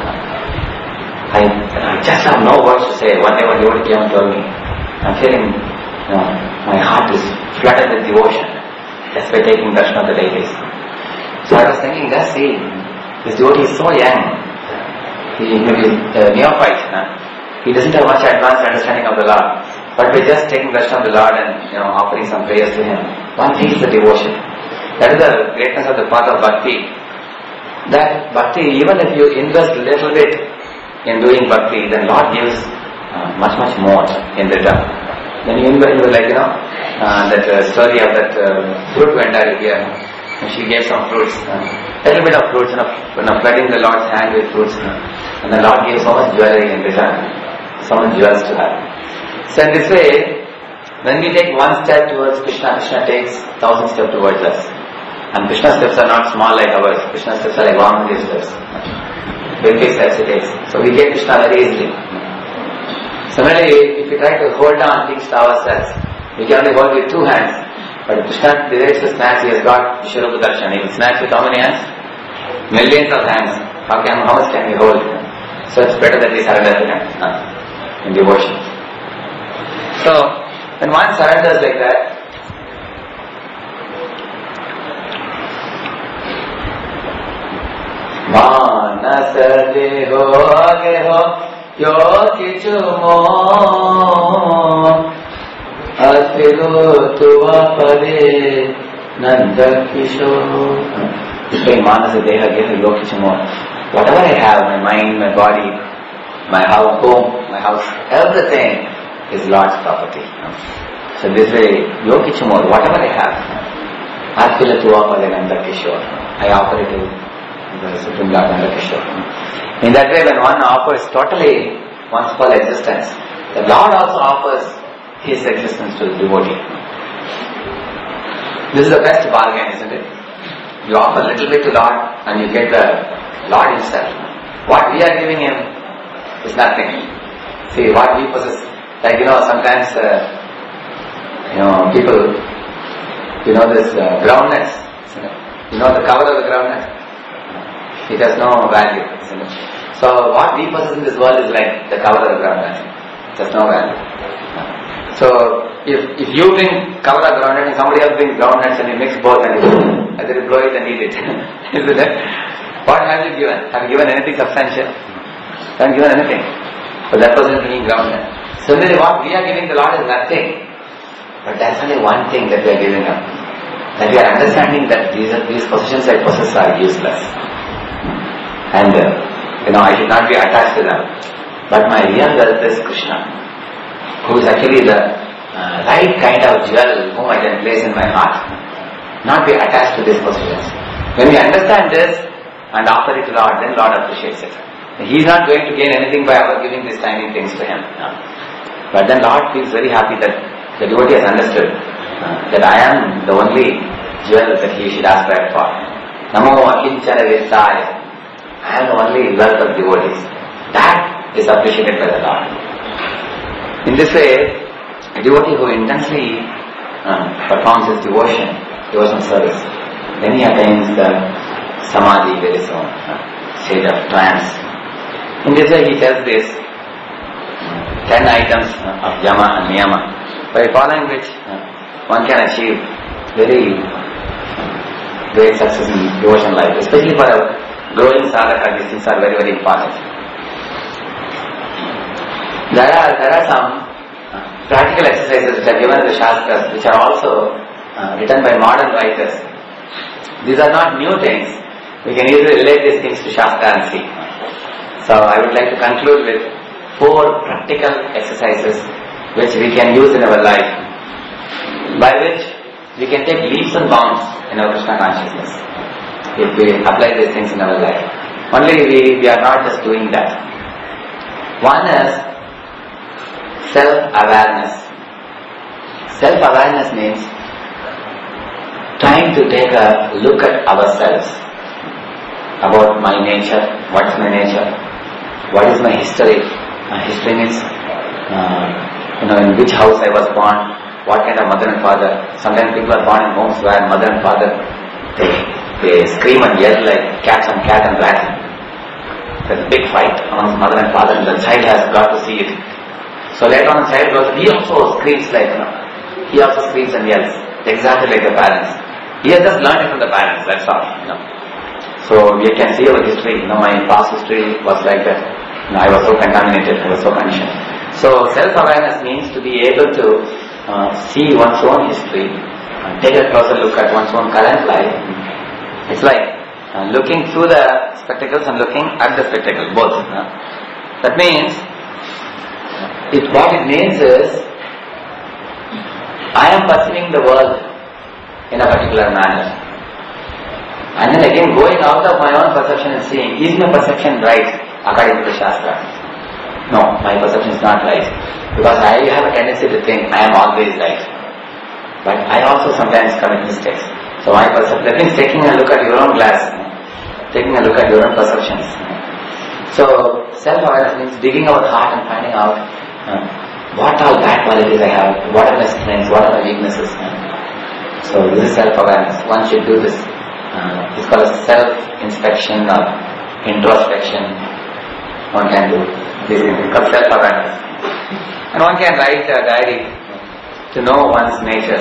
I just have no words to say. One day one devotee came and told me, I'm feeling, my heart is flooded with devotion just by taking darshan of the deities. So I was thinking, let's see, this devotee is so young. He may be neophyte. He doesn't have much advanced understanding of the Lord. But by just taking darshan of the Lord and offering some prayers to Him, one feels the devotion. That is the greatness of the path of bhakti. That bhakti, even if you invest a little bit in doing bhakti, then Lord gives much more in return. Then you invest, like that story of that fruit vendor here. She gave some fruits, a little bit of fruits, flooding the Lord's hand with fruits. And the Lord gave so much jewelry in return, so much jewels to her. So in this way, when we take one step towards Krishna, Krishna takes 1,000 steps towards us. And Krishna's steps are not small like ours. Krishna's steps are like 100 steps. Big steps it takes. So we get Krishna very easily. Similarly, if we try to hold on things to ourselves, we can only hold with two hands. But Krishna directs to snatch. He has got Vishwarupa Darshan. He will snatch with how many hands? Millions of hands. How much can we hold? So it's better that we surrender to Him in devotion. So when one surrenders like that, Manas deho geho yo kichu mo Atviru tuva pade nanda kishore. Manasa deha geha yo kichu mo. Whatever I have, my mind, my body, my home, my house, everything is Lord's property. So this way, yo kichu mo, whatever I have, Atviru tuva pade nanda kishore. I offer it to the Supreme Lord Nanda Kishore. In that way, when one offers totally one's whole existence, the Lord also offers His existence to the devotee. This is the best bargain, isn't it? You offer a little bit to Lord and you get the Lord Himself. What we are giving Him is nothing. See, what we possess, like sometimes people, this groundnuts, the cover of the groundnut. It has no value. So what we possess in this world is like the cover of the groundnut. It has no value. So if you bring cover of groundnut and somebody else brings groundnuts and you mix both and you either blow it and eat it, isn't it? What have you given? Have you given anything substantial? You haven't given anything. But that person is bringing groundnut. Similarly, what we are giving the Lord is nothing. But that's only one thing that we are giving up. That we are understanding that these possessions I possess are useless. And I should not be attached to them. But my real wealth is Krishna, who is actually the right kind of jewel whom I can place in my heart. Not be attached to these possessions. When we understand this and offer it to Lord, then Lord appreciates it. He is not going to gain anything by our giving these tiny things to Him. But then Lord feels very happy that the devotee has understood that I am the only jewel that he should aspire for. Namo akinchana virsaya. I am the only wealth of devotees. That is appreciated by the Lord. In this way, a devotee who intensely performs his devotional service, then he attains the samadhi very soon, stage of trance. In this way, he tells this 10 items of yama and niyama, by following which one can achieve very great success in devotion life. Especially for a growing sadhaka, these things are very, very important. There are some practical exercises which are given in the Shastras, which are also written by modern writers. These are not new things. We can easily relate these things to Shastra and see. So I would like to conclude with 4 practical exercises which we can use in our life, by which we can take leaps and bounds in our Krishna consciousness if we apply these things in our life. Only we are not just doing that. One is self-awareness. Self-awareness means trying to take a look at ourselves, about my nature, what is my nature, what is my history. History means in which house I was born, what kind of mother and father. Sometimes people are born in homes where mother and father they scream and yell like cat and rat. There's a big fight amongst mother and father, and the child has got to see it. So later on the child goes, he also screams like, he also screams and yells, exactly like the parents. He has just learned it from the parents, that's all. So we can see our history, my past history was like that. I was so contaminated, I was so conditioned. So self-awareness means to be able to see one's own history, take a closer look at one's own current life. It's like looking through the spectacles and looking at the spectacle, both. That means, what it means is, I am perceiving the world in a particular manner. And then again going out of my own perception and seeing, is my perception right according to the Shastra? No, my perception is not right. Because I have a tendency to think I am always right. But I also sometimes commit mistakes. So my perception, that means taking a look at your own glass, taking a look at your own perceptions. So self-awareness means digging our heart and finding out what all bad qualities I have, what are my strengths, what are my weaknesses. So this is self-awareness. One should do this. It's called self-inspection or introspection. One can do this. It's called self-awareness. And one can write a diary to know one's nature.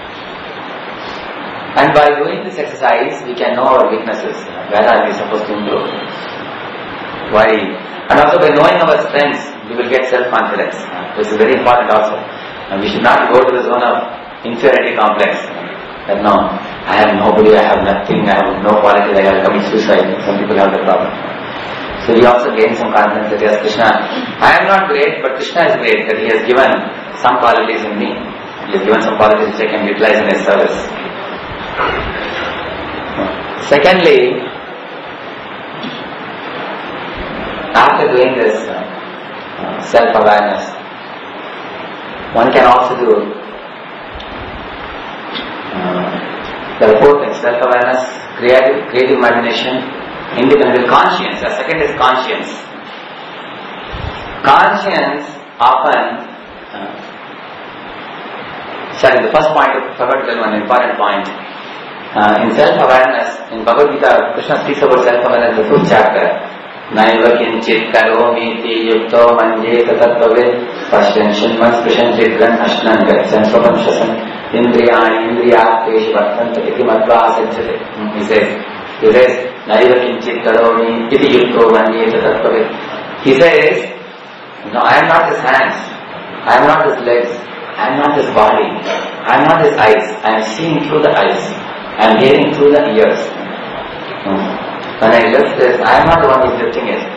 And by doing this exercise, we can know our weaknesses. Where are we supposed to improve? Why? And also by knowing our strengths, we will get self-confidence. This is very important also. And we should not go to the zone of inferiority complex. That no, I am nobody, I have nothing, I have no quality, I will commit suicide. Some people have the problem. So we also gain some confidence that yes, Krishna, I am not great, but Krishna is great, that he has given some qualities in me. He has given some qualities which I can utilize in his service. Secondly, after doing this self-awareness, one can also do there are 4 things: self-awareness, creative imagination, independent conscience. The second is conscience. Conscience often, the first point, I forgot to tell one important point. In self-awareness, in Bhagavad Gita, Krishna speaks about self-awareness in the 5th chapter. Naiva kinchit karomi ti yukto manje tatatvavid pashyan shinman sprishan jidran ashnan gatsan swapam shasan indriyani indriyatesh vartanta iti madva asajjate. He says, Naiva kinchit karomi iti yukto manje tatatvavid. He says, no, I am not his hands, I am not his legs, I am not his body, I am not his eyes, I am seeing through the eyes, I am hearing through the ears. When I lift this, I am not the one who is lifting it.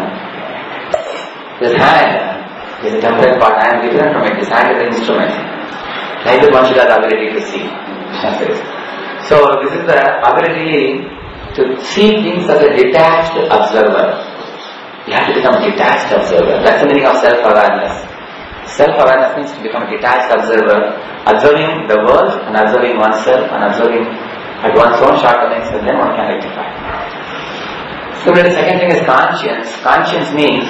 This hand is a temporary part, I am different from it. This hand is an instrument. Neither one should have the ability to see, Krishna says. So this is the ability to see things as a detached observer. You have to become a detached observer. That's the meaning of self-awareness. Self-awareness means to become a detached observer, observing the world and observing oneself and observing at one's own shortcomings, and then one can rectify. Similarly, the second thing is conscience. Conscience means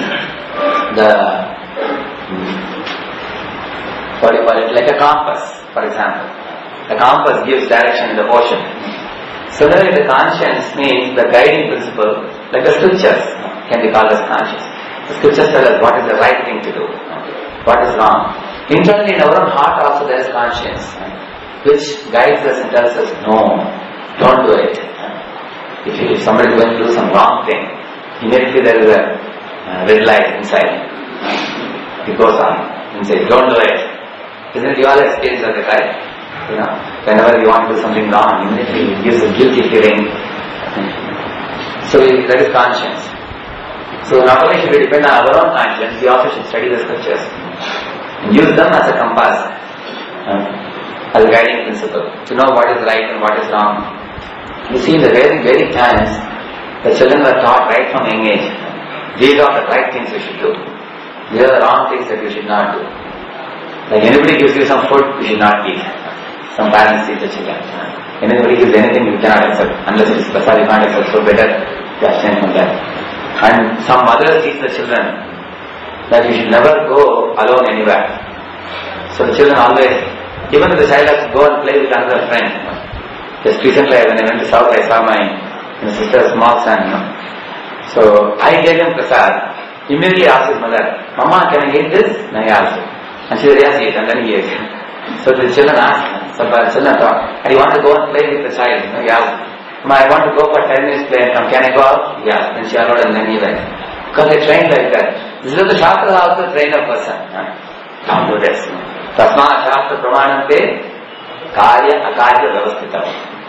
like a compass, for example. The compass gives direction in the ocean. Similarly, the conscience means the guiding principle, like the scriptures can be called as conscience. The scriptures tell us what is the right thing to do, what is wrong. Internally in our own heart also there is conscience, which guides us and tells us, no, don't do it. If somebody is going to do some wrong thing, immediately there is a red light inside. It goes on and says, don't do it. Isn't it you all experience of the right? Whenever you want to do something wrong, immediately it gives a guilty feeling. So that is conscience. So not only should we depend on our own conscience, we also should study the scriptures and use them as a compass, as a guiding principle, to know what is right and what is wrong. You see, in the Vedic times, the children were taught right from young age, these are the right things you should do. These are the wrong things that you should not do. Like anybody gives you some food, you should not eat. Some parents teach the children. Anybody gives anything you cannot accept, unless it is prasad you can't accept, so better to abstain from that. And some mothers teach the children that you should never go alone anywhere. So the children always, even if the child has to go and play with another friend. Just recently when I went to South, I saw my sister's small son. So I gave him prasad. Immediately asked his mother, Mama, can I eat this? And I asked. And she said, yes, eat. And then he ate. So the children asked, so the children thought, and he wanted to go and play with the child. He asked, Mama, I want to go for 10 minutes play and come. Can I go out? Yes. Then she allowed and then he went. Because they trained like that. This is the Shastra also train a person. Don't do this. Tasma Shastra Pramanante Karya Akarya Vyavasthitam.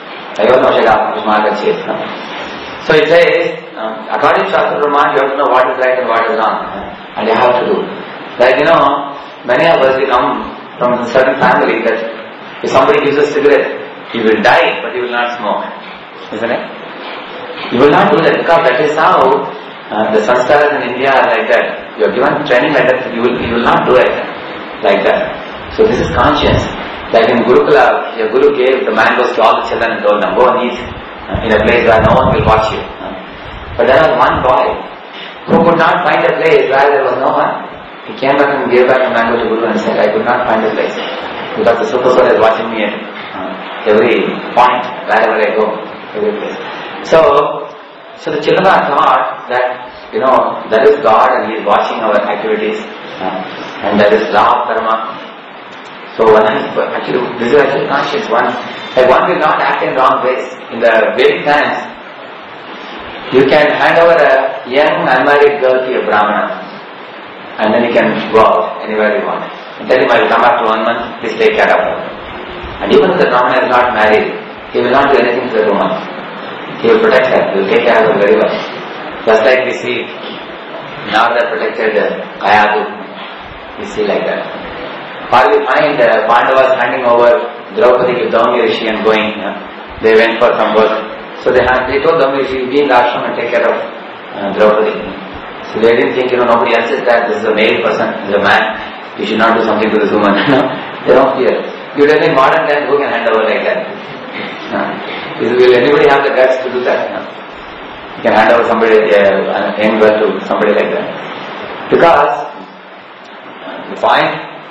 So it says, according to Shastra Praman, you have to know what is right and what is wrong. And you have to do. Like, many of us, we come from a certain family that if somebody gives a cigarette, he will die, but he will not smoke. Isn't it? You will not do that because that is how the sanskaras in India are like that. You are given training like that, you will not do it like that. So this is conscience. Like in Gurukula, your Guru gave the mangoes to all the children and told them, go and eat in a place where no one will watch you. But there was one boy who could not find a place where there was no one. He came back and gave back the mango to Guru and said, I could not find a place because the Super Soul is watching me at every point, wherever I go, every place. So the children are taught that, that is God and He is watching our activities and that is law of karma. So this is actually conscious. One will not act in wrong ways. In the Vedic times, you can hand over a young unmarried girl to a Brahmana and then you can go out anywhere you want. And tell him, I will come back to 1 month, please take care of her. And even if the Brahmana is not married, he will not do anything to the woman. He will protect her, he will take care of her very well. Just like we see, now they protected Kayadu, we see like that. Or we find Pandavas handing over Draupadi to Daumi Rishi and going, they went for some work. So they told Daumi Rishi, be in the ashram and take care of Draupadi. So they didn't think, nobody else is there, this is a male person, this is a man, you should not do something to this woman. They don't fear. You tell in modern times, who can hand over like that? Will anybody have the guts to do that? You can hand over somebody, a young girl to somebody like that. Because the point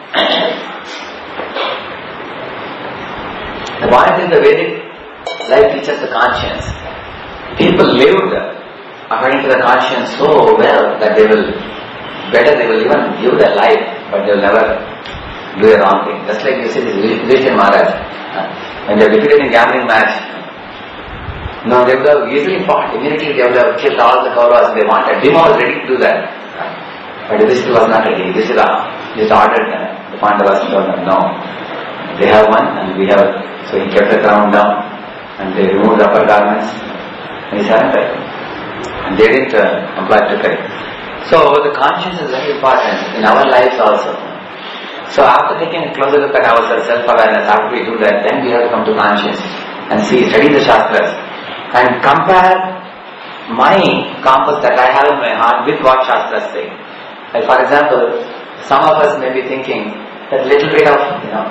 is the Vedic life teaches the conscience. People lived according to the conscience so well that they will even live their life, but they will never do a wrong thing. Just like you see this Yudhishthira Maharaj, when they are defeated in gambling match, they would have easily fought. Immediately they would have killed all the Kauravas they wanted. Bhima was ready to do that. But Yudhishthira was not ready. Yudhishthira just ordered the Pandavas to tell them, no, they have won and we have. So he kept the crown down and they removed the upper garments and he surrendered. And they didn't comply to it. So the conscience is very important in our lives also. So after taking a closer look at ourselves, self-awareness, after we do that, then we have to come to conscience and study the Shastras and compare my compass that I have in my heart with what Shastras say. Like for example, some of us may be thinking that little bit of,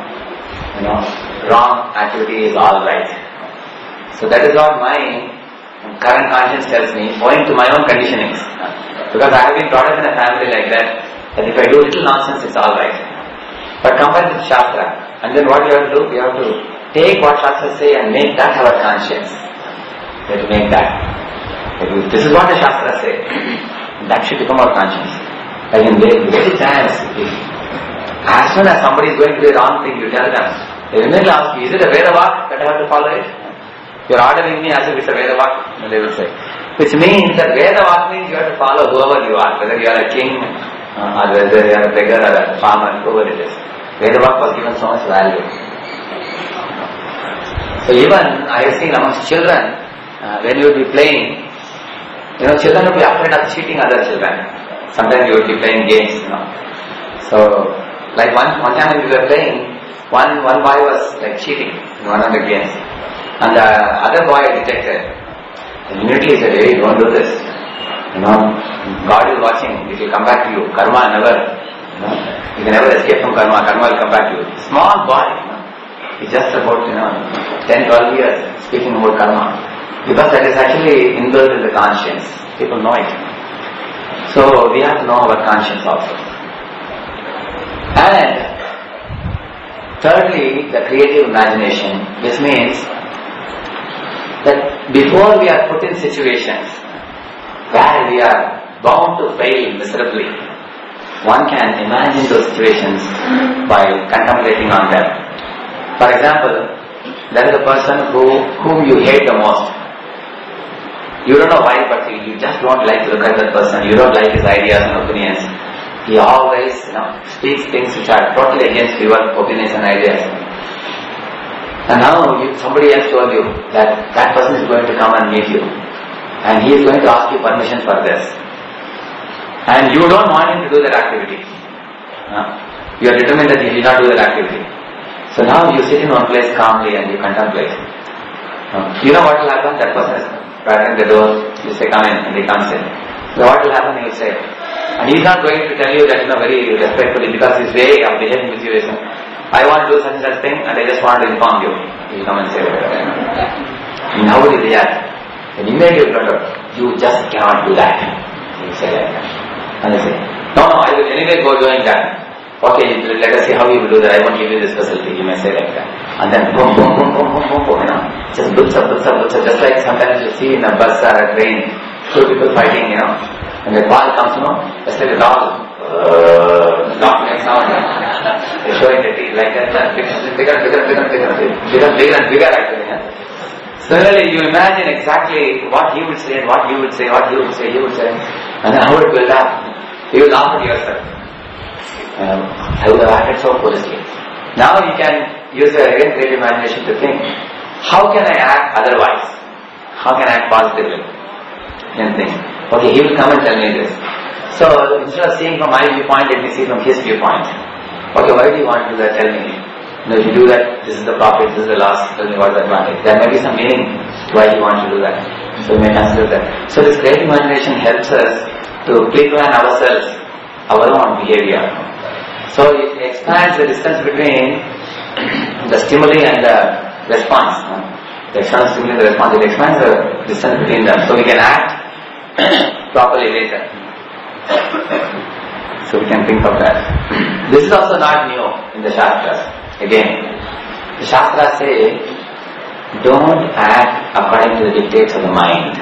wrong activity is all right. So that is what my current conscience tells me, owing to my own conditionings. Because I have been brought up in a family like that if I do little nonsense, it's all right. But compare with Shastra, and then what you have to do, you have to take what Shastra say and make that our conscience. You have to make that. This is what the Shastra say. That should become our conscience. Like in Vedic times, as soon as somebody is going to do a wrong thing, you tell them, they immediately ask you, is it a Veda Vak that I have to follow it? You're ordering me as if it's a Vedavak, they will say. Which means that Vedavak means you have to follow whoever you are, whether you are a king, or whether you are a beggar or a farmer, whoever it is. Vedavak was given so much value. So even I have seen amongst children, when you would be playing, children would be afraid of cheating other children. Sometimes you would be playing games, So, like one time when we were playing, one boy was like cheating in one of the games. And the other boy detected. And immediately he said, hey, don't do this. God is watching. It will come back to you. Karma never, you can never escape from karma. Karma will come back to you. Small boy, he's just about, 10, 12 years speaking about karma. Because that is actually inbuilt in the conscience. People know it. So we have to know our conscience also. And thirdly, the creative imagination. This means that before we are put in situations where we are bound to fail miserably, one can imagine those situations by contemplating on them. For example, there is a person whom you hate the most. You don't know why, but you just don't like to look at that person. You don't like his ideas and opinions. He always, speaks things which are totally against your opinions and ideas. And now somebody else told you that person is going to come and meet you. And he is going to ask you permission for this. And you don't want him to do that activity. You are determined that he will not do that activity. So now you sit in one place calmly and you contemplate. You know what will happen? That person is batting the door. You say, come in, and he comes in. So what will happen? He will say, and he is not going to tell you that very respectfully, because his way of behaving with you is, I want to do such and such thing, and I just want to inform you. He will come and say, and how will you react? And immediately you just cannot do that. He will say like that. And they say, no, I will anyway go doing that. Okay, let us see how you will do that. I won't give you this facility. You may say like that. And then boom, boom, boom, boom, boom, boom, boom, just looks up. Just like sometimes you see in a bus or a train, two people fighting, and the ball comes, just like a dog makes sound. They're showing the teeth like that, bigger and bigger actually. Similarly, you imagine exactly what he would say and what you would say, he would say, and then how it will laugh. You will laugh at yourself. I would have acted so foolishly. Now you can use your again creative imagination to think, how can I act otherwise? How can I act positively? And think, okay, he will come and tell me this. So instead of seeing from my viewpoint, let me see from his viewpoint. Okay, why do you want to do that? Tell me. If you do that, this is the profit, this is the loss, tell me what is the advantage. There may be some meaning why you want to do that. So we may consider that. So this creative imagination helps us to pre-plan ourselves, our own behavior. So it expands the distance between the stimuli and the response. The external stimuli and the response, it expands the distance between them. So we can act properly later. So we can think of that. This is also not new in the Shastras. Again, the Shastras say, don't act according to the dictates of the mind.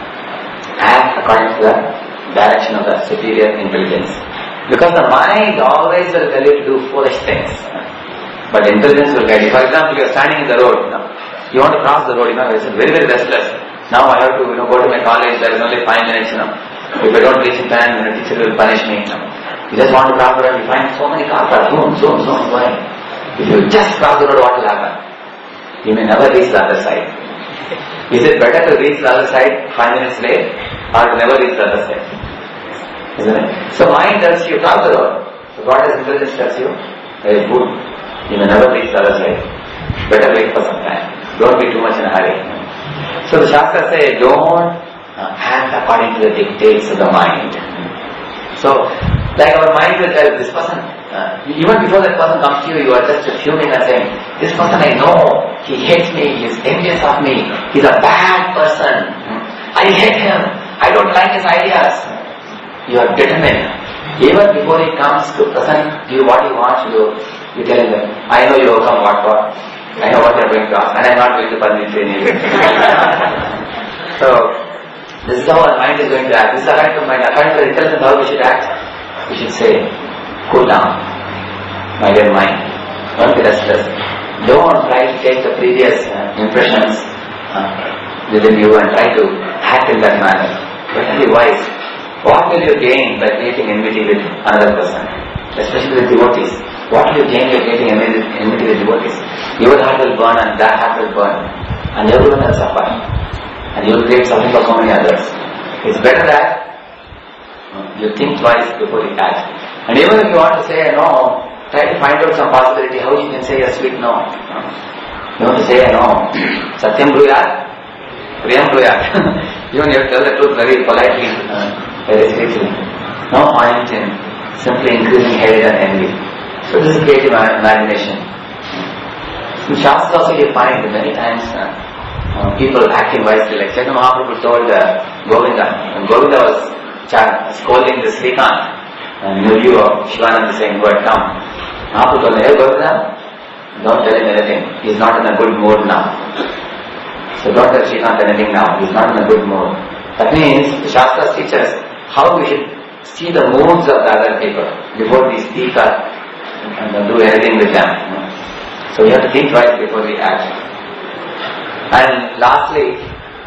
Act according to the direction of the superior intelligence. Because the mind always will tell you to do foolish things. But intelligence will guide you. For example, you are standing in the road. You want to cross the road, it's very, very restless. Now I have to go to my college, there is only 5 minutes. If I don't reach in time, the teacher will punish me. You just want to cross the road, you find so many cars are zoom, going. If you just cross the road, what will happen? You may never reach the other side. Is it better to reach the other side 5 minutes late, or to never reach the other side? Isn't it? So mind tells you, cross the road. So God as intelligence tells you, very good. You may never reach the other side. Better wait for some time. Don't be too much in a hurry. So the Shastras say, don't act according to the dictates of the mind. So, like our mind will tell this person, even before that person comes to you, you are just fuming and saying, this person I know, he hates me, he is envious of me, he is a bad person, I hate him, I don't like his ideas. You are determined. Even before he comes to present you what he wants, you tell him, I know you will come what for, I know what you are going to ask, and I am not going to punish you anyway. So, this is how our mind is going to act. This is according to mind. According to the intelligence, how we should act? We should say, cool down, my dear mind. Don't be restless. Don't try to take the previous impressions within you and try to act in that manner. Better be wise. What will you gain by creating enmity with another person? Especially with devotees. What will you gain by creating enmity with devotees? Your heart will burn and that heart will burn. And everyone will suffer. And you will create something for so many others. It's better that you think twice before you act. And even if you want to say a no, try to find out some possibility how you can say a sweet no. You want to say a no. Satyam bruyat, priyam bruyat. Even you have to tell the truth very politely, very strictly. No point in simply increasing hate and envy. So this is creative imagination. In Shastra also you find many times people acting wisely. Like Chaitanya Mahaprabhu told Govinda, when Govinda was scolding the Srikant, and knew you of Shivananda saying, "Word come." Mahaprabhu told him, "Hey Govinda, don't tell him anything. He's not in a good mood now. So don't tell Srikant anything now. He's not in a good mood." That means the Shastras teach us how we should see the moods of the other people before we speak or do anything with them. So we have to think twice before we act. And lastly,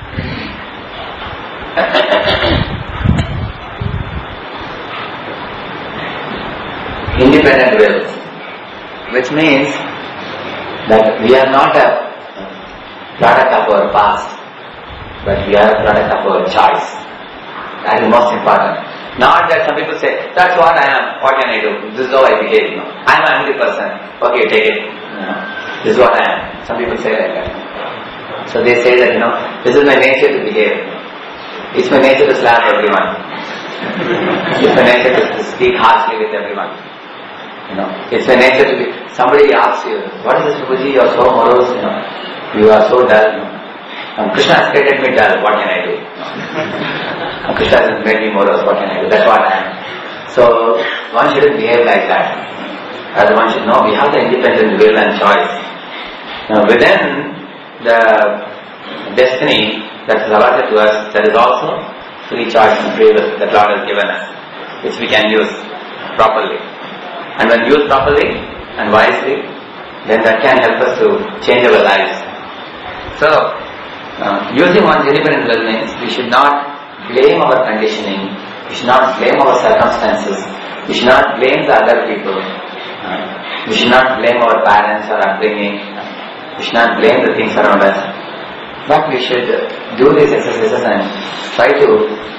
independent will, which means that we are not a product of our past, but we are a product of our choice. That is most important. Not that some people say, that's what I am, what can I do? This is how I behave. I am an angry person. Okay, take it. This is what I am. Some people say like that. So they say that, this is my nature to behave. It's my nature to slap everyone. It's my nature to speak harshly with everyone. It's my nature to be. Somebody asks you, what is this, Prabhuji? You are so morose, you are so dull. Krishna has created me dull, what can I do? Krishna has made me morose, what can I do? That's what I am. So, one shouldn't behave like that. As one should know, we have the independent will and choice. Now, within the destiny that is allotted to us, there is also free choice and free will that Lord has given us, which we can use properly. And when used properly and wisely, then that can help us to change our lives. So, using one's independent will means we should not blame our conditioning, we should not blame our circumstances, we should not blame the other people, we should not blame our parents or upbringing, we should not blame the things around us. But we should do these exercises and try to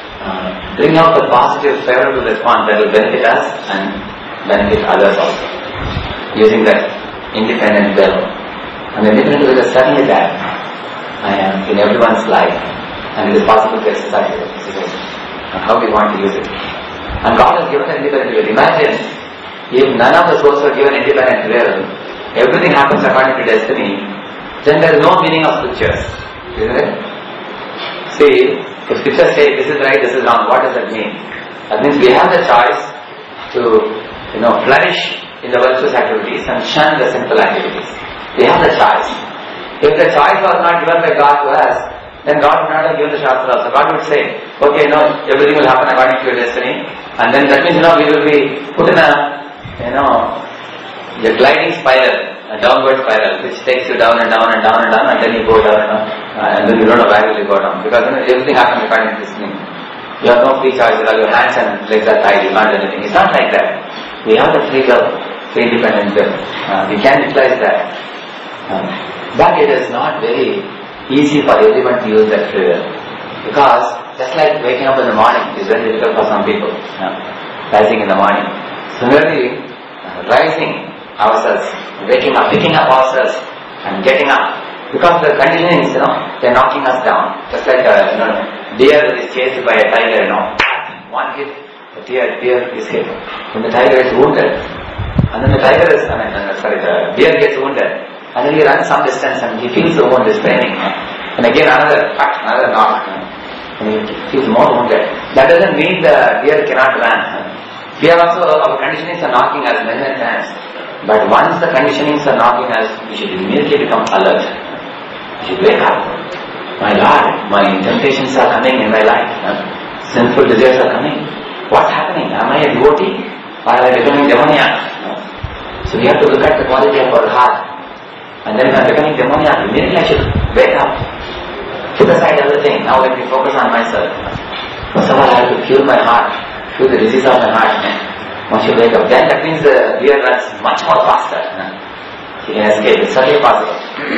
bring out the positive, favorable response that will benefit us and benefit others also, using that independent will. And the independent will is certainly that I am in everyone's life, and it is possible to exercise it, and how we want to use it. And God has given an independent will. Imagine if none of the souls were given independent will, everything happens according to destiny, then there is no meaning of scriptures, isn't it? See, if scriptures say this is right, this is wrong, what does that mean? That means we have the choice to flourish in the virtuous activities and shun the sinful activities. We have the choice. If the choice was not given by God to us, then God would not have given the Shastra. So God would say, okay, everything will happen according to your destiny, and then that means, we will be put in a, a gliding spiral, a downward spiral, which takes you down and down and down and down, and then you go down and then you don't know where will you go down, because everything happens according to destiny. You have no free choice, your hands and legs are tied, you can't do anything. It's not like that. We have the free will, free independent will. We can utilize that. But it is not very easy for everyone to use that free will. Because just like waking up in the morning is very difficult for some people. Rising in the morning. Similarly, rising ourselves, waking up, picking up ourselves and getting up. Because the conditionings, they're knocking us down. Just like a deer is chased by a tiger, one hit, the deer is hit. When the tiger is wounded, and then the deer gets wounded, and then he runs some distance and he feels the wound is paining. And again another knock, and he feels more wounded. That doesn't mean the deer cannot run. We are also, our conditionings are knocking us many times. But once the conditionings are knocking us, we should immediately become alert. We should wake up. My Lord, my temptations are coming in my life. Sinful desires are coming. What's happening? Am I a devotee? Or am I becoming demoniac? So we have to look at the quality of our heart. And then if I am becoming demoniac, immediately I should wake up. put aside everything. Now let me focus on myself. First of all, I have to cure my heart, cure the disease of my heart. Once you wake up, then that means the deer runs much more faster. You can escape. It's certainly possible.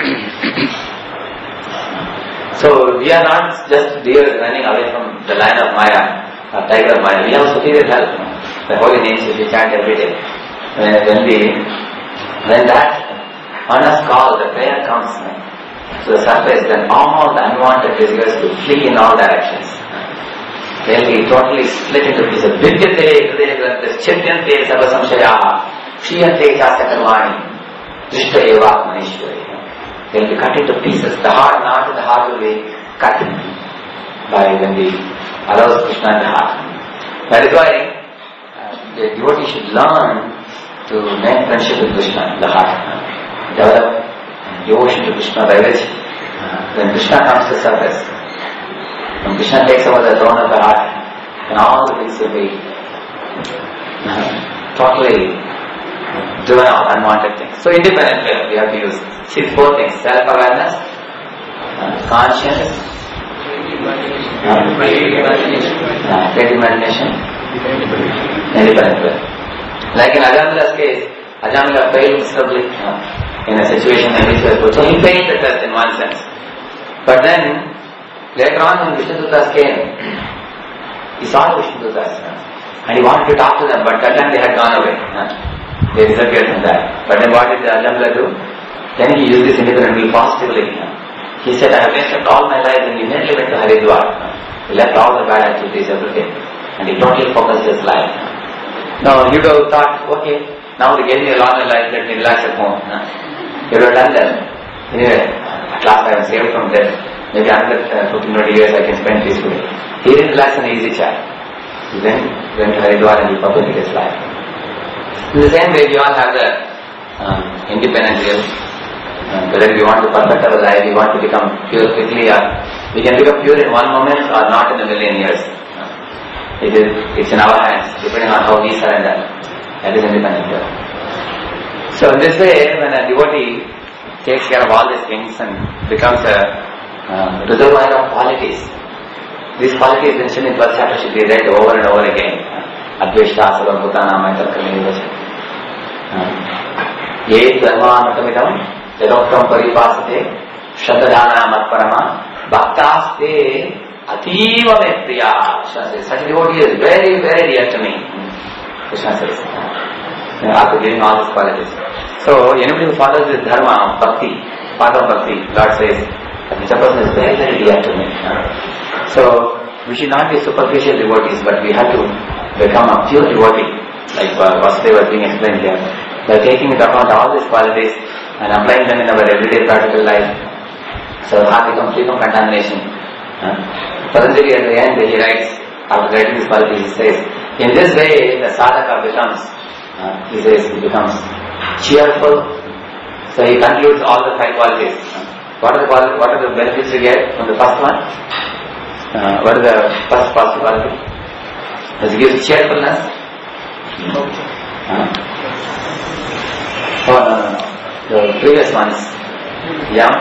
So we are not just deer running away from the lion of Maya, or tiger of Maya. We have superior help. The holy names which we chant every day. When that honest call, the prayer comes to the surface, then all the unwanted desires will flee in all directions. They'll be totally split into pieces. Vidyate, Hridaya, Chityante, Sarva Samshayaha, Shriyante, Chasya Karmani, Drishta Eva, Manishwari. They'll be cut into pieces. The heart, not the heart will be cut by when we allow Krishna in the heart. That is why the devotee should learn to make friendship with Krishna in the heart. Develop devotion to Krishna by which when Krishna comes to the surface, when Krishna takes over the throne of the heart, then all the things will be totally driven out, unwanted things. So independently we have to use these four things: self-awareness, conscience, creative imagination, independent will. Like in Ajamila's case, Ajamila failed miserably in a situation in which he was put. So he failed the test in one sense. But then, later on when Vishnuduttas came, he saw Vishnuduttas and he wanted to talk to them, but that time they had gone away. They disappeared from that. But then what did Ajamila do? Then he used this independent will positively. He said, I have wasted all my life, and he immediately went to Haridwar. He left all the bad activities, everything. And he totally focused his life. Now, you would have thought, okay, now they gave me a longer life, let me relax at home. You would have done that. Anyway, at last I am saved from death. Maybe another 15-20 years I can spend peacefully. He didn't relax in an easy chair. He then went to Haridwar and he published his life. In the same way, we all have the independent will. Whether we want to perfect our life, we want to become pure quickly, or we can become pure in one moment or not in a million years. It's in our hands, depending on how we surrender. That is independent will. So in this way, when a devotee takes care of all these things and becomes a reservoir of qualities, these qualities mentioned in 12th chapter should be read over and over again. Adveshta, Sarva Bhutana, Maitarkami, Ye Dharma Yadokram Paripasate, Shadadana Matparama, Bhaktaste, Ativa Me Priya. Krishna says, such a devotee is very, very dear to me. Krishna says, after giving all these qualities. So, anybody who follows this dharma of bhakti, path of bhakti, Lord says, such a person is very, very dear to me. So, we should not be superficial devotees, but we have to become a pure devotee, like Vasudeva was being explained here. By taking into account all these qualities and applying them in our everyday practical life, so the heart becomes free from contamination. Patanjali at the end he writes, after writing these qualities, he says, in this way the sadhaka becomes, he becomes cheerful. So he concludes all the 5 qualities. What are the benefits we get from the first one? What is the first positive quality? Does it give cheerfulness? Oh no. The previous ones. Yeah?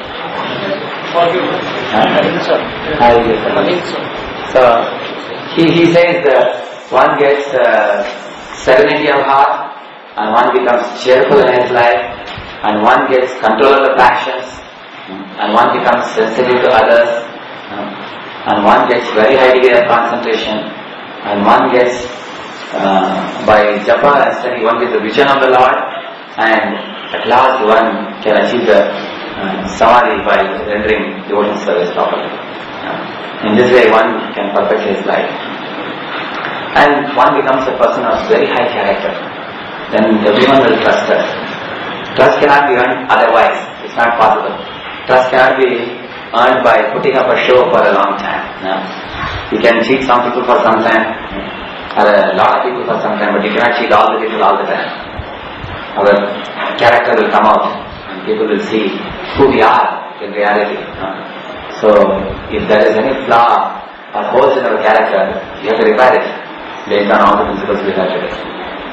So, he says that one gets serenity of heart, and one becomes cheerful in his life, and one gets control of the passions, and one becomes sensitive to others, and one gets very high degree of concentration, and one gets, by japa and study, one gets the vision of the Lord, and at last one can achieve the samadhi by rendering devotional service properly. In this way one can perfect his life. And one becomes a person of very high character. Then everyone will trust us. Trust cannot be earned otherwise. It's not possible. Trust cannot be earned by putting up a show for a long time. You can cheat some people for some time, or a lot of people for some time, but you cannot cheat all the people all the time. Our character will come out and people will see who we are in reality. So, if there is any flaw or holes in our character, we have to repair it based on all the principles we have today.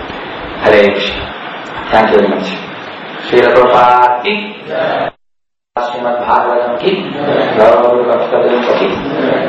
Hare Krishna. Thank you very much. Srila Prabhupada ki Shrimad Bhagavatam की गौरव की